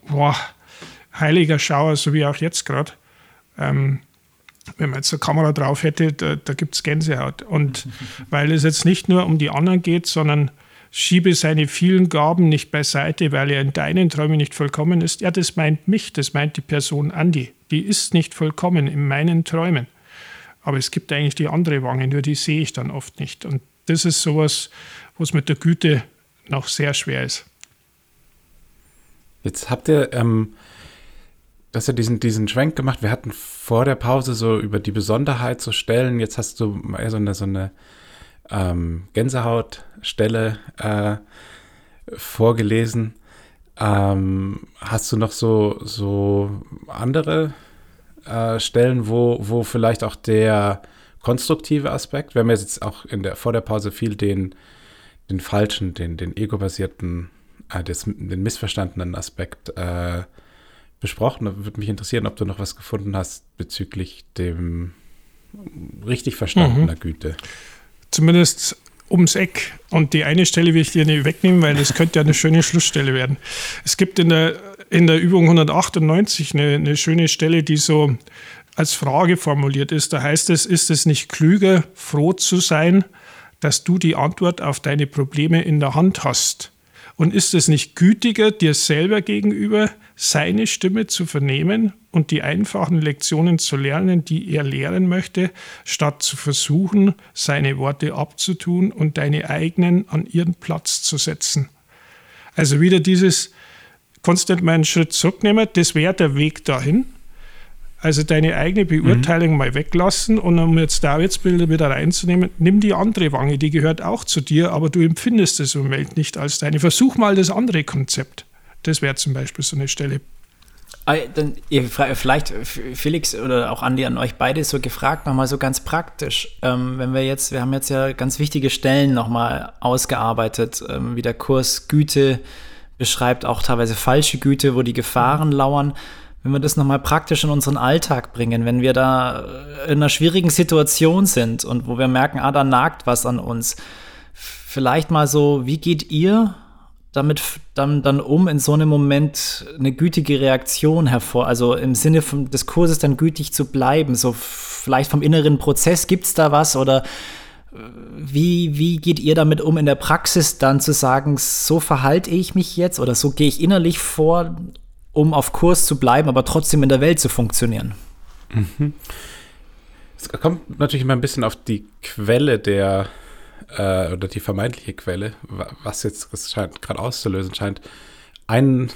heiliger Schauer, so wie auch jetzt gerade. Wenn man jetzt eine Kamera drauf hätte, da gibt es Gänsehaut. Und weil es jetzt nicht nur um die anderen geht, sondern schiebe seine vielen Gaben nicht beiseite, weil er in deinen Träumen nicht vollkommen ist. Ja, das meint mich, das meint die Person Andi. Die ist nicht vollkommen in meinen Träumen. Aber es gibt eigentlich die andere Wange, nur die sehe ich dann oft nicht. Und das ist sowas, wo es mit der Güte noch sehr schwer ist. Jetzt habt ihr dass ihr diesen Schwenk gemacht. Wir hatten vor der Pause so über die Besonderheit zu stellen. Jetzt hast du eher so eine Gänsehautstelle vorgelesen. Hast du noch so andere Stellen, wo vielleicht auch der konstruktive Aspekt, wir haben jetzt auch vor der Pause viel den falschen, den ego-basierten, den missverstandenen Aspekt besprochen. Da würde mich interessieren, ob du noch was gefunden hast bezüglich dem richtig verstandener Güte. Zumindest ums Eck. Und die eine Stelle will ich dir nicht wegnehmen, weil das könnte ja eine schöne Schlussstelle werden. Es gibt in der Übung 198 eine schöne Stelle, die so als Frage formuliert ist. Da heißt es, ist es nicht klüger, froh zu sein, dass du die Antwort auf deine Probleme in der Hand hast? Und ist es nicht gütiger, dir selber gegenüber seine Stimme zu vernehmen und die einfachen Lektionen zu lernen, die er lehren möchte, statt zu versuchen, seine Worte abzutun und deine eigenen an ihren Platz zu setzen? Also wieder dieses, kannst du nicht mal einen Schritt zurücknehmen, das wäre der Weg dahin. Also deine eigene Beurteilung mal weglassen und um jetzt Davidsbilder wieder reinzunehmen, nimm die andere Wange, die gehört auch zu dir, aber du empfindest es im Moment nicht als deine. Versuch mal das andere Konzept. Das wäre zum Beispiel so eine Stelle. Dann vielleicht, Felix oder auch Andi, an euch beide so gefragt, nochmal so ganz praktisch. Wir haben jetzt ja ganz wichtige Stellen nochmal ausgearbeitet, wie der Kurs Güte beschreibt, auch teilweise falsche Güte, wo die Gefahren lauern. Wenn wir das nochmal praktisch in unseren Alltag bringen, wenn wir da in einer schwierigen Situation sind und wo wir merken, da nagt was an uns, vielleicht mal so, wie geht ihr damit dann um, in so einem Moment eine gütige Reaktion hervor, also im Sinne des Kurses dann gütig zu bleiben, so vielleicht vom inneren Prozess, gibt es da was oder wie geht ihr damit um in der Praxis dann zu sagen, so verhalte ich mich jetzt oder so gehe ich innerlich vor, um auf Kurs zu bleiben, aber trotzdem in der Welt zu funktionieren? Es kommt natürlich immer ein bisschen auf die Quelle oder die vermeintliche Quelle, was jetzt scheint gerade auszulösen scheint. Eine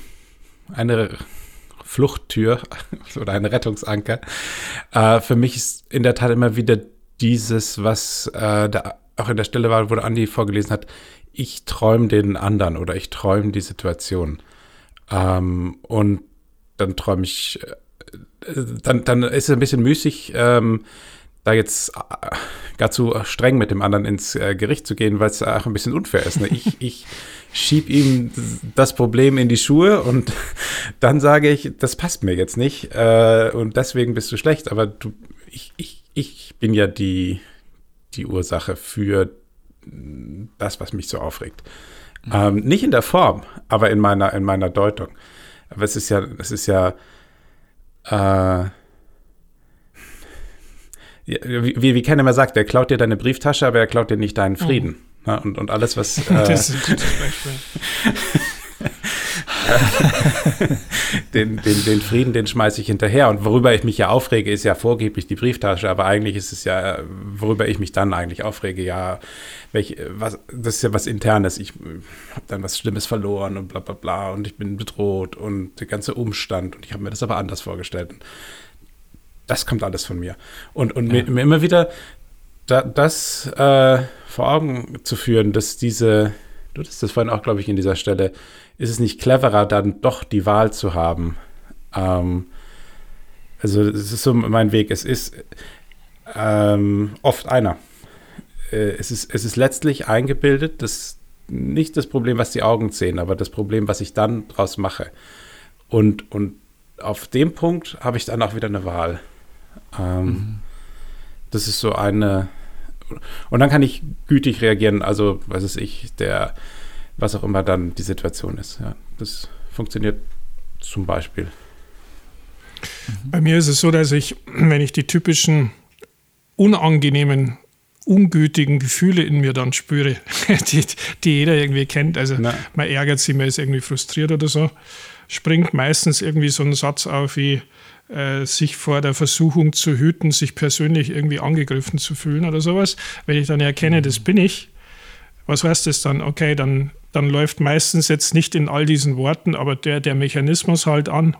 Fluchttür oder ein Rettungsanker. Für mich ist in der Tat immer wieder dieses, was da auch in der Stelle war, wo der Andi vorgelesen hat, ich träume den anderen oder ich träume die Situation. Und dann träume ich, dann ist es ein bisschen müßig, da jetzt gar zu streng mit dem anderen ins Gericht zu gehen, weil es auch ein bisschen unfair ist. Ne? Ich schiebe ihm das Problem in die Schuhe und dann sage ich, das passt mir jetzt nicht und deswegen bist du schlecht. Aber ich bin ja die Ursache für das, was mich so aufregt. Nicht in der Form, aber in meiner Deutung. Aber es ist ja wie Ken immer sagt, der klaut dir deine Brieftasche, aber er klaut dir nicht deinen Frieden. Und alles, was... das ist ein gutes Beispiel. den Frieden, den schmeiße ich hinterher. Und worüber ich mich ja aufrege, ist ja vorgeblich die Brieftasche, aber eigentlich ist es ja, worüber ich mich dann eigentlich aufrege, ja, das ist ja was Internes. Ich habe dann was Schlimmes verloren und bla bla bla und ich bin bedroht und der ganze Umstand und ich habe mir das aber anders vorgestellt. Das kommt alles von mir. Und mir immer wieder das vor Augen zu führen, dass du hast das vorhin auch, glaube ich, in dieser Stelle, ist es nicht cleverer, dann doch die Wahl zu haben? Also es ist so mein Weg. Es ist oft einer. Es ist letztlich eingebildet, nicht das Problem, was die Augen sehen, aber das Problem, was ich dann draus mache. Und auf dem Punkt habe ich dann auch wieder eine Wahl. Das ist so eine. Und dann kann ich gütig reagieren, also was weiß ich, was auch immer dann die Situation ist. Ja, das funktioniert zum Beispiel. Bei mir ist es so, dass wenn ich die typischen unangenehmen, ungütigen Gefühle in mir dann spüre, die jeder irgendwie kennt, also man ärgert sich, man ist irgendwie frustriert oder so, springt meistens irgendwie so ein Satz auf wie sich vor der Versuchung zu hüten, sich persönlich irgendwie angegriffen zu fühlen oder sowas. Wenn ich dann erkenne, das bin ich, was heißt das dann? Okay, dann läuft meistens jetzt nicht in all diesen Worten, aber der Mechanismus halt an,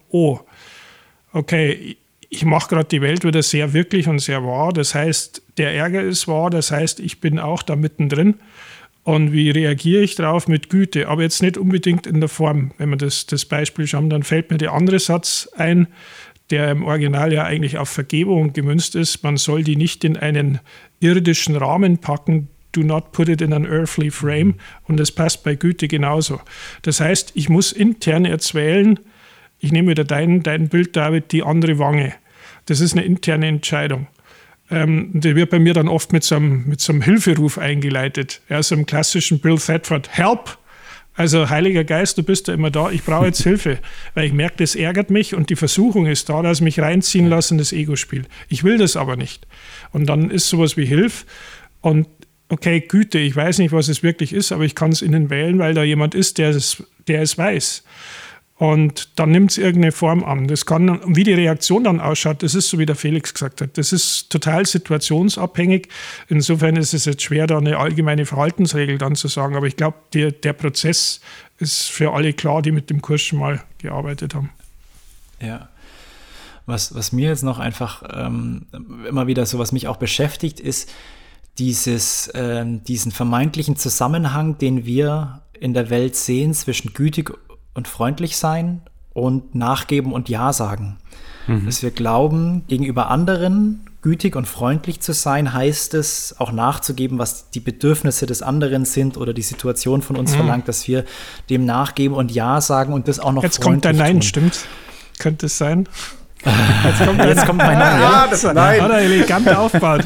okay, ich mache gerade die Welt wieder sehr wirklich und sehr wahr. Das heißt, der Ärger ist wahr, das heißt, ich bin auch da mittendrin. Und wie reagiere ich darauf? Mit Güte, aber jetzt nicht unbedingt in der Form. Wenn wir das Beispiel schauen, dann fällt mir der andere Satz ein, der im Original ja eigentlich auf Vergebung gemünzt ist. Man soll die nicht in einen irdischen Rahmen packen. Do not put it in an earthly frame. Und das passt bei Güte genauso. Das heißt, ich muss intern jetzt wählen, ich nehme wieder dein Bild, David, die andere Wange. Das ist eine interne Entscheidung. Die wird bei mir dann oft mit so einem Hilferuf eingeleitet. Ja, so einem klassischen Bill Thetford. Help! Also Heiliger Geist, du bist ja immer da, ich brauche jetzt Hilfe, weil ich merke, das ärgert mich und die Versuchung ist da, dass ich mich reinziehen lasse in das Ego-Spiel. Ich will das aber nicht. Und dann ist sowas wie Hilfe und okay, Güte, ich weiß nicht, was es wirklich ist, aber ich kann es innen wählen, weil da jemand ist, der es weiß. Und dann nimmt es irgendeine Form an. Das kann, wie die Reaktion dann ausschaut, das ist so, wie der Felix gesagt hat. Das ist total situationsabhängig. Insofern ist es jetzt schwer, da eine allgemeine Verhaltensregel dann zu sagen. Aber ich glaube, der Prozess ist für alle klar, die mit dem Kurs schon mal gearbeitet haben. Ja. Was mir jetzt noch einfach immer wieder so, was mich auch beschäftigt, ist diesen vermeintlichen Zusammenhang, den wir in der Welt sehen zwischen gütig und freundlich sein und nachgeben und Ja sagen. Dass wir glauben, gegenüber anderen gütig und freundlich zu sein, heißt es auch nachzugeben, was die Bedürfnisse des anderen sind oder die Situation von uns verlangt, dass wir dem nachgeben und Ja sagen und das auch noch jetzt freundlich kommt dein Nein, tun. Stimmt? Könnte es sein? Jetzt kommt mein Nein. Ja, das Nein. Hat er elegant aufgebaut.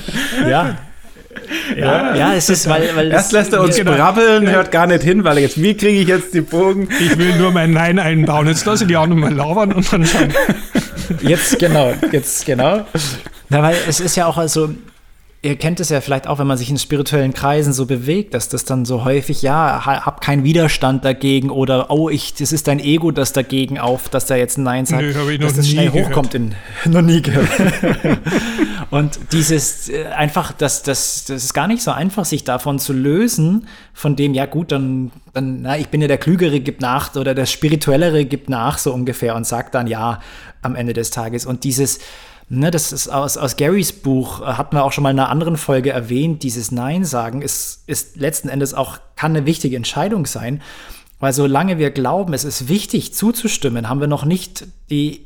Ja, es ist, weil erst lässt er uns brabbeln, hört gar nicht hin, weil wie kriege ich jetzt die Bogen? Ich will nur mein Nein einbauen. Jetzt lasse ich die anderen mal labern und dann schauen. Jetzt genau. Na, weil es ist ja auch, also, ihr kennt es ja vielleicht auch, wenn man sich in spirituellen Kreisen so bewegt, dass das dann so häufig, hab keinen Widerstand dagegen oder, das ist dein Ego, das dagegen dass da jetzt ein Nein sagt, dass das schnell hochkommt. Noch nie gehört. Und dieses einfach, das ist gar nicht so einfach, sich davon zu lösen, von dem, ja gut, dann ich bin ja der Klügere, gibt nach, oder der Spirituellere gibt nach, so ungefähr, und sagt dann Ja am Ende des Tages. Und dieses, das ist aus Garys Buch, hatten wir auch schon mal in einer anderen Folge erwähnt, dieses Nein sagen ist letzten Endes auch, kann eine wichtige Entscheidung sein, weil solange wir glauben, es ist wichtig zuzustimmen, haben wir noch nicht die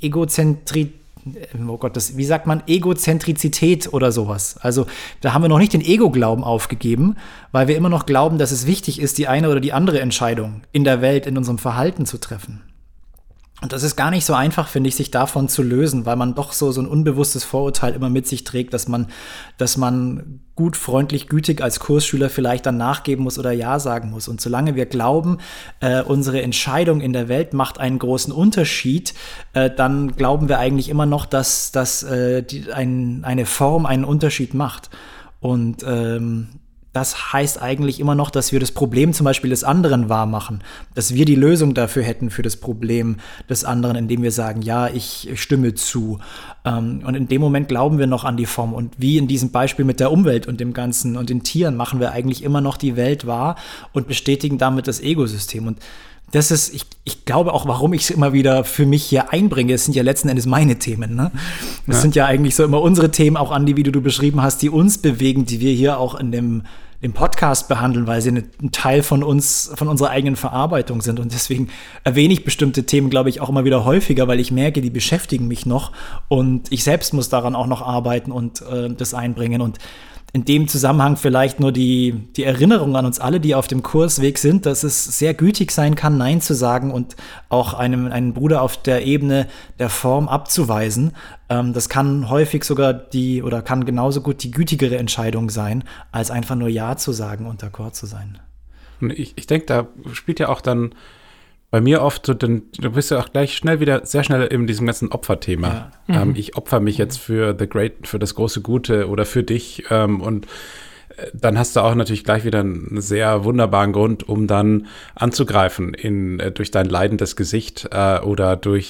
Egozentrizität oder sowas. Also da haben wir noch nicht den Ego-Glauben aufgegeben, weil wir immer noch glauben, dass es wichtig ist, die eine oder die andere Entscheidung in der Welt, in unserem Verhalten zu treffen. Und das ist gar nicht so einfach, finde ich, sich davon zu lösen, weil man doch so ein unbewusstes Vorurteil immer mit sich trägt, dass man gut, freundlich, gütig als Kursschüler vielleicht dann nachgeben muss oder Ja sagen muss. Und solange wir glauben, unsere Entscheidung in der Welt macht einen großen Unterschied, dann glauben wir eigentlich immer noch, dass eine Form einen Unterschied macht. Und das heißt eigentlich immer noch, dass wir das Problem zum Beispiel des anderen wahrmachen, dass wir die Lösung dafür hätten für das Problem des anderen, indem wir sagen, ja, ich stimme zu. Und in dem Moment glauben wir noch an die Form. Und wie in diesem Beispiel mit der Umwelt und dem Ganzen und den Tieren machen wir eigentlich immer noch die Welt wahr und bestätigen damit das Egosystem. Und das ist, ich glaube auch, warum ich es immer wieder für mich hier einbringe. Es sind ja letzten Endes meine Themen, ne? Das sind ja eigentlich so immer unsere Themen, auch Andi, wie du beschrieben hast, die uns bewegen, die wir hier auch in dem Podcast behandeln, weil sie ein Teil von uns, von unserer eigenen Verarbeitung sind. Und deswegen erwähne ich bestimmte Themen, glaube ich, auch immer wieder häufiger, weil ich merke, die beschäftigen mich noch. Und ich selbst muss daran auch noch arbeiten und das einbringen. Und in dem Zusammenhang vielleicht nur die Erinnerung an uns alle, die auf dem Kursweg sind, dass es sehr gütig sein kann, Nein zu sagen und auch einen Bruder auf der Ebene der Form abzuweisen. Das kann häufig sogar kann genauso gut die gütigere Entscheidung sein, als einfach nur Ja zu sagen und d'accord zu sein. Und ich denke, da spielt ja auch dann bei mir oft so, du bist ja auch gleich sehr schnell in diesem ganzen Opferthema. Ja. Ich opfer mich jetzt für das große Gute oder für dich. Und dann hast du auch natürlich gleich wieder einen sehr wunderbaren Grund, um dann anzugreifen durch dein leidendes Gesicht oder durch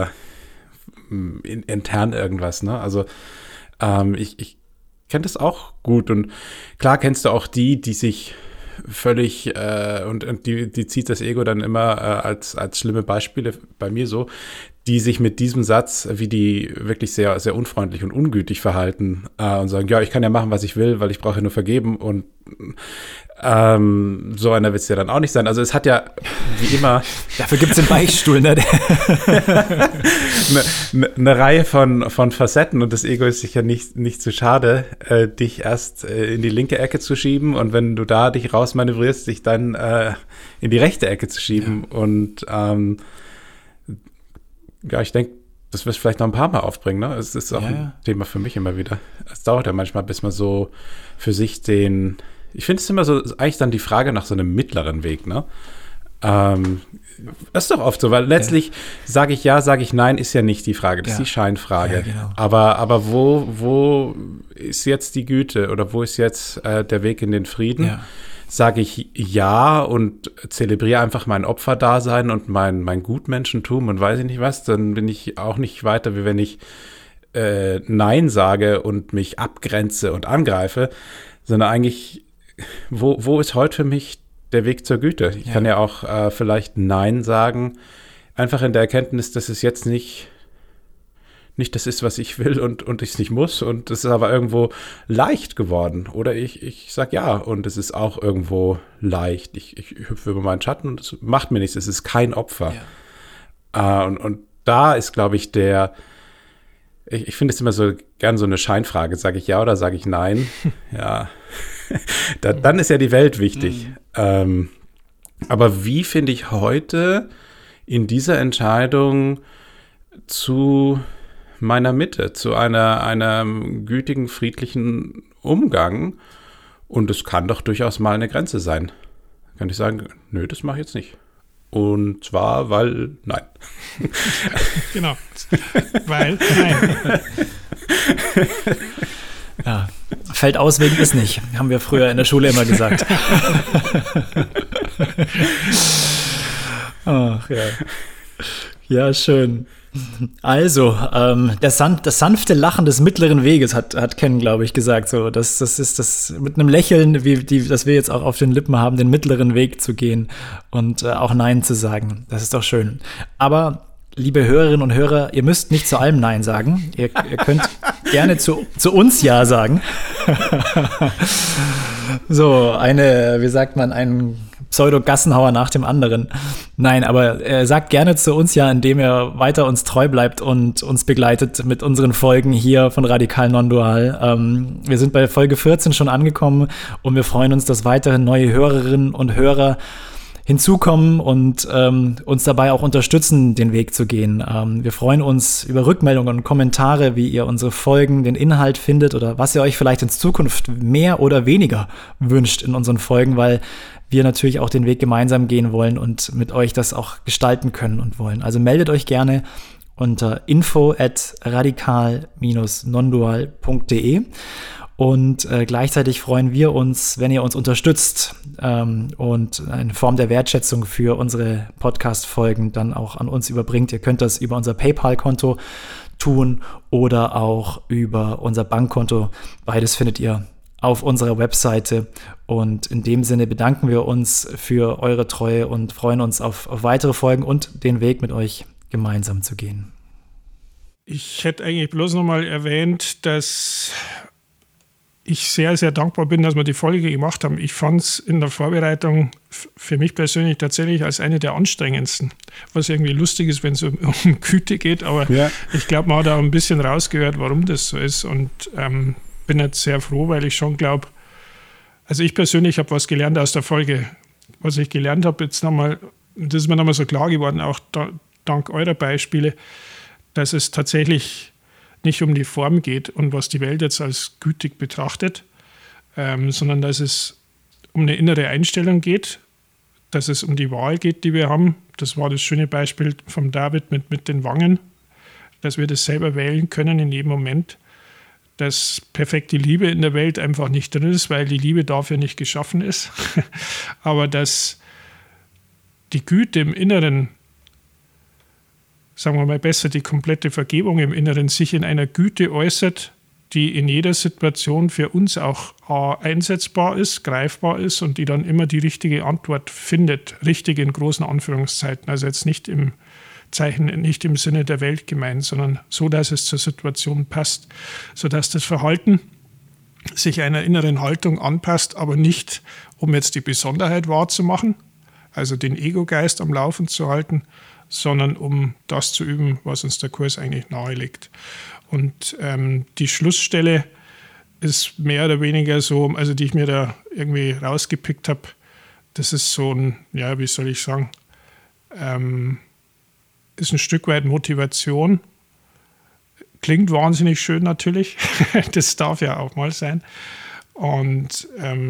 intern irgendwas. Ne? Also ich kenne das auch gut. Und klar kennst du auch die sich völlig, und die zieht das Ego dann immer als schlimme Beispiele bei mir so, die sich mit diesem Satz, wie die wirklich sehr, sehr unfreundlich und ungütig verhalten und sagen, ja, ich kann ja machen, was ich will, weil ich brauche ja nur vergeben und so einer wird es ja dann auch nicht sein. Also es hat ja wie immer dafür gibt es den Beichtstuhl, ne? eine Reihe von Facetten und das Ego ist sicher nicht zu schade, dich erst in die linke Ecke zu schieben und wenn du da dich rausmanövrierst, dich dann in die rechte Ecke zu schieben. Ja. Und ich denke, das wirst du vielleicht noch ein paar Mal aufbringen. Ne? Es ist auch ein Thema für mich immer wieder. Es dauert ja manchmal, bis man so für sich ich finde es immer so, eigentlich dann die Frage nach so einem mittleren Weg, ne? Das ist doch oft so, weil letztlich sage ich ja, sage ich nein, ist ja nicht die Frage, das ist die Scheinfrage. Ja, genau. Aber wo ist jetzt die Güte oder wo ist jetzt der Weg in den Frieden? Ja. Sage ich ja und zelebriere einfach mein Opferdasein und mein Gutmenschentum und weiß ich nicht was, dann bin ich auch nicht weiter, wie wenn ich Nein sage und mich abgrenze und angreife, sondern eigentlich, wo ist heute für mich der Weg zur Güte? Ich kann ja auch vielleicht Nein sagen, einfach in der Erkenntnis, dass es jetzt nicht das ist, was ich will und ich es nicht muss und es ist aber irgendwo leicht geworden. Oder ich sage ja und es ist auch irgendwo leicht. Ich hüpfe über meinen Schatten und es macht mir nichts, es ist kein Opfer. Ja. Und da ist, glaube ich, ich finde es immer so gern so eine Scheinfrage, sage ich ja oder sage ich nein? Ja, dann ist ja die Welt wichtig. Aber wie finde ich heute in dieser Entscheidung zu meiner Mitte, zu einem gütigen, friedlichen Umgang? Und es kann doch durchaus mal eine Grenze sein. Kann ich sagen, nö, das mache ich jetzt nicht. Und zwar, weil, nein. Genau, weil, nein. Ja, fällt aus wegen ist nicht, haben wir früher in der Schule immer gesagt. Ach ja. Ja, schön. Also, das sanfte Lachen des mittleren Weges hat Ken, glaube ich, gesagt. So, das ist das mit einem Lächeln, das wir jetzt auch auf den Lippen haben, den mittleren Weg zu gehen und auch Nein zu sagen. Das ist doch schön. Aber liebe Hörerinnen und Hörer, ihr müsst nicht zu allem Nein sagen. Ihr könnt gerne zu uns Ja sagen. So, ein Pseudo-Gassenhauer nach dem anderen. Nein, aber sagt gerne zu uns Ja, indem ihr weiter uns treu bleibt und uns begleitet mit unseren Folgen hier von Radikal Non-Dual. Wir sind bei Folge 14 schon angekommen und wir freuen uns, dass weiterhin neue Hörerinnen und Hörer hinzukommen und uns dabei auch unterstützen, den Weg zu gehen. Wir freuen uns über Rückmeldungen und Kommentare, wie ihr unsere Folgen, den Inhalt findet oder was ihr euch vielleicht in Zukunft mehr oder weniger wünscht in unseren Folgen, weil wir natürlich auch den Weg gemeinsam gehen wollen und mit euch das auch gestalten können und wollen. Also meldet euch gerne unter info@radikal-nondual.de. Und gleichzeitig freuen wir uns, wenn ihr uns unterstützt und eine Form der Wertschätzung für unsere Podcast-Folgen dann auch an uns überbringt. Ihr könnt das über unser PayPal-Konto tun oder auch über unser Bankkonto. Beides findet ihr auf unserer Webseite. Und in dem Sinne bedanken wir uns für eure Treue und freuen uns auf weitere Folgen und den Weg mit euch gemeinsam zu gehen. Ich hätte eigentlich bloß noch mal erwähnt, dass ich sehr, sehr dankbar bin, dass wir die Folge gemacht haben. Ich fand es in der Vorbereitung für mich persönlich tatsächlich als eine der anstrengendsten. Was irgendwie lustig ist, wenn es um Güte geht, aber ich glaube, man hat auch ein bisschen rausgehört, warum das so ist, und bin jetzt sehr froh, weil ich schon glaube, also ich persönlich habe was gelernt aus der Folge. Was ich gelernt habe jetzt nochmal, das ist mir nochmal so klar geworden, auch dank eurer Beispiele, dass es tatsächlich nicht um die Form geht und was die Welt jetzt als gütig betrachtet, sondern dass es um eine innere Einstellung geht, dass es um die Wahl geht, die wir haben. Das war das schöne Beispiel von David mit den Wangen, dass wir das selber wählen können in jedem Moment, dass perfekte Liebe in der Welt einfach nicht drin ist, weil die Liebe dafür nicht geschaffen ist, aber dass die Güte im Inneren, sagen wir mal besser, die komplette Vergebung im Inneren sich in einer Güte äußert, die in jeder Situation für uns auch einsetzbar ist, greifbar ist und die dann immer die richtige Antwort findet. Richtig in großen Anführungszeiten. Also jetzt nicht im Sinne der Welt gemeint, sondern so, dass es zur Situation passt. Sodass das Verhalten sich einer inneren Haltung anpasst, aber nicht, um jetzt die Besonderheit wahrzumachen, also den Ego-Geist am Laufen zu halten, sondern um das zu üben, was uns der Kurs eigentlich nahelegt. Und die Schlussstelle ist mehr oder weniger so, also die ich mir da irgendwie rausgepickt habe, das ist so ein, ja, wie soll ich sagen, ist ein Stück weit Motivation. Klingt wahnsinnig schön natürlich, das darf ja auch mal sein. Und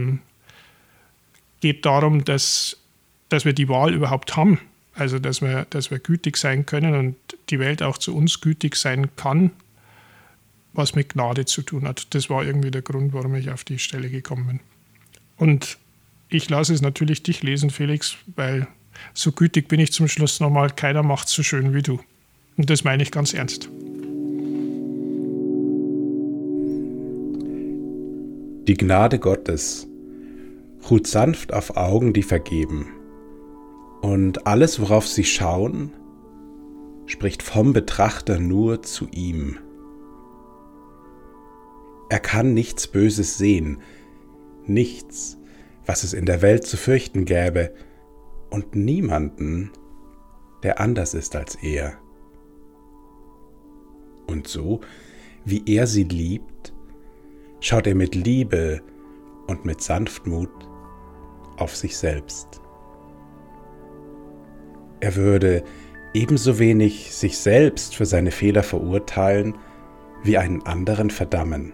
geht darum, dass wir die Wahl überhaupt haben. Also, dass wir gütig sein können und die Welt auch zu uns gütig sein kann, was mit Gnade zu tun hat. Das war irgendwie der Grund, warum ich auf die Stelle gekommen bin. Und ich lasse es natürlich dich lesen, Felix, weil so gütig bin ich zum Schluss nochmal. Keiner macht es so schön wie du. Und das meine ich ganz ernst. Die Gnade Gottes ruht sanft auf Augen, die vergeben. Und alles, worauf sie schauen, spricht vom Betrachter nur zu ihm. Er kann nichts Böses sehen, nichts, was es in der Welt zu fürchten gäbe, und niemanden, der anders ist als er. Und so, wie er sie liebt, schaut er mit Liebe und mit Sanftmut auf sich selbst. Er würde ebenso wenig sich selbst für seine Fehler verurteilen, wie einen anderen verdammen.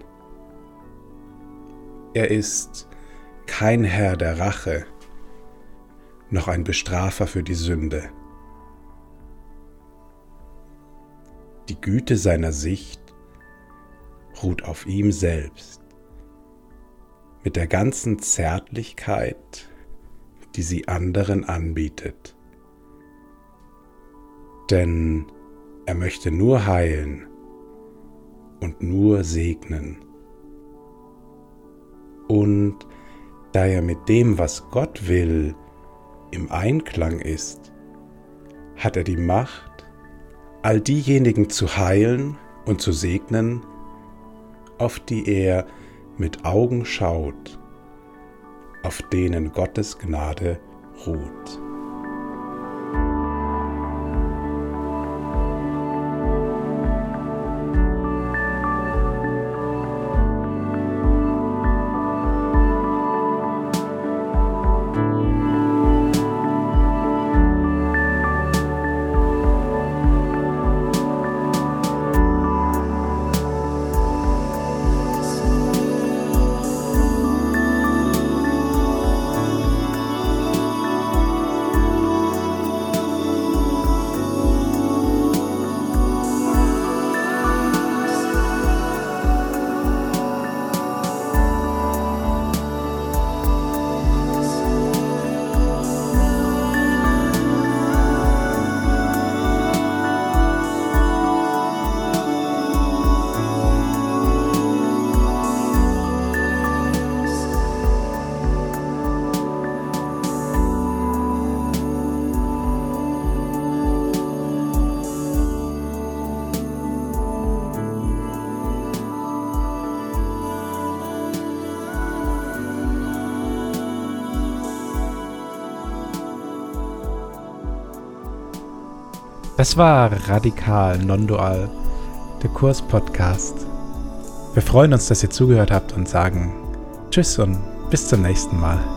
Er ist kein Herr der Rache, noch ein Bestrafer für die Sünde. Die Güte seiner Sicht ruht auf ihm selbst, mit der ganzen Zärtlichkeit, die sie anderen anbietet. Denn er möchte nur heilen und nur segnen. Und da er mit dem, was Gott will, im Einklang ist, hat er die Macht, all diejenigen zu heilen und zu segnen, auf die er mit Augen schaut, auf denen Gottes Gnade ruht. Das war Radikal Non-Dual, der Kurs-Podcast. Wir freuen uns, dass ihr zugehört habt und sagen Tschüss und bis zum nächsten Mal.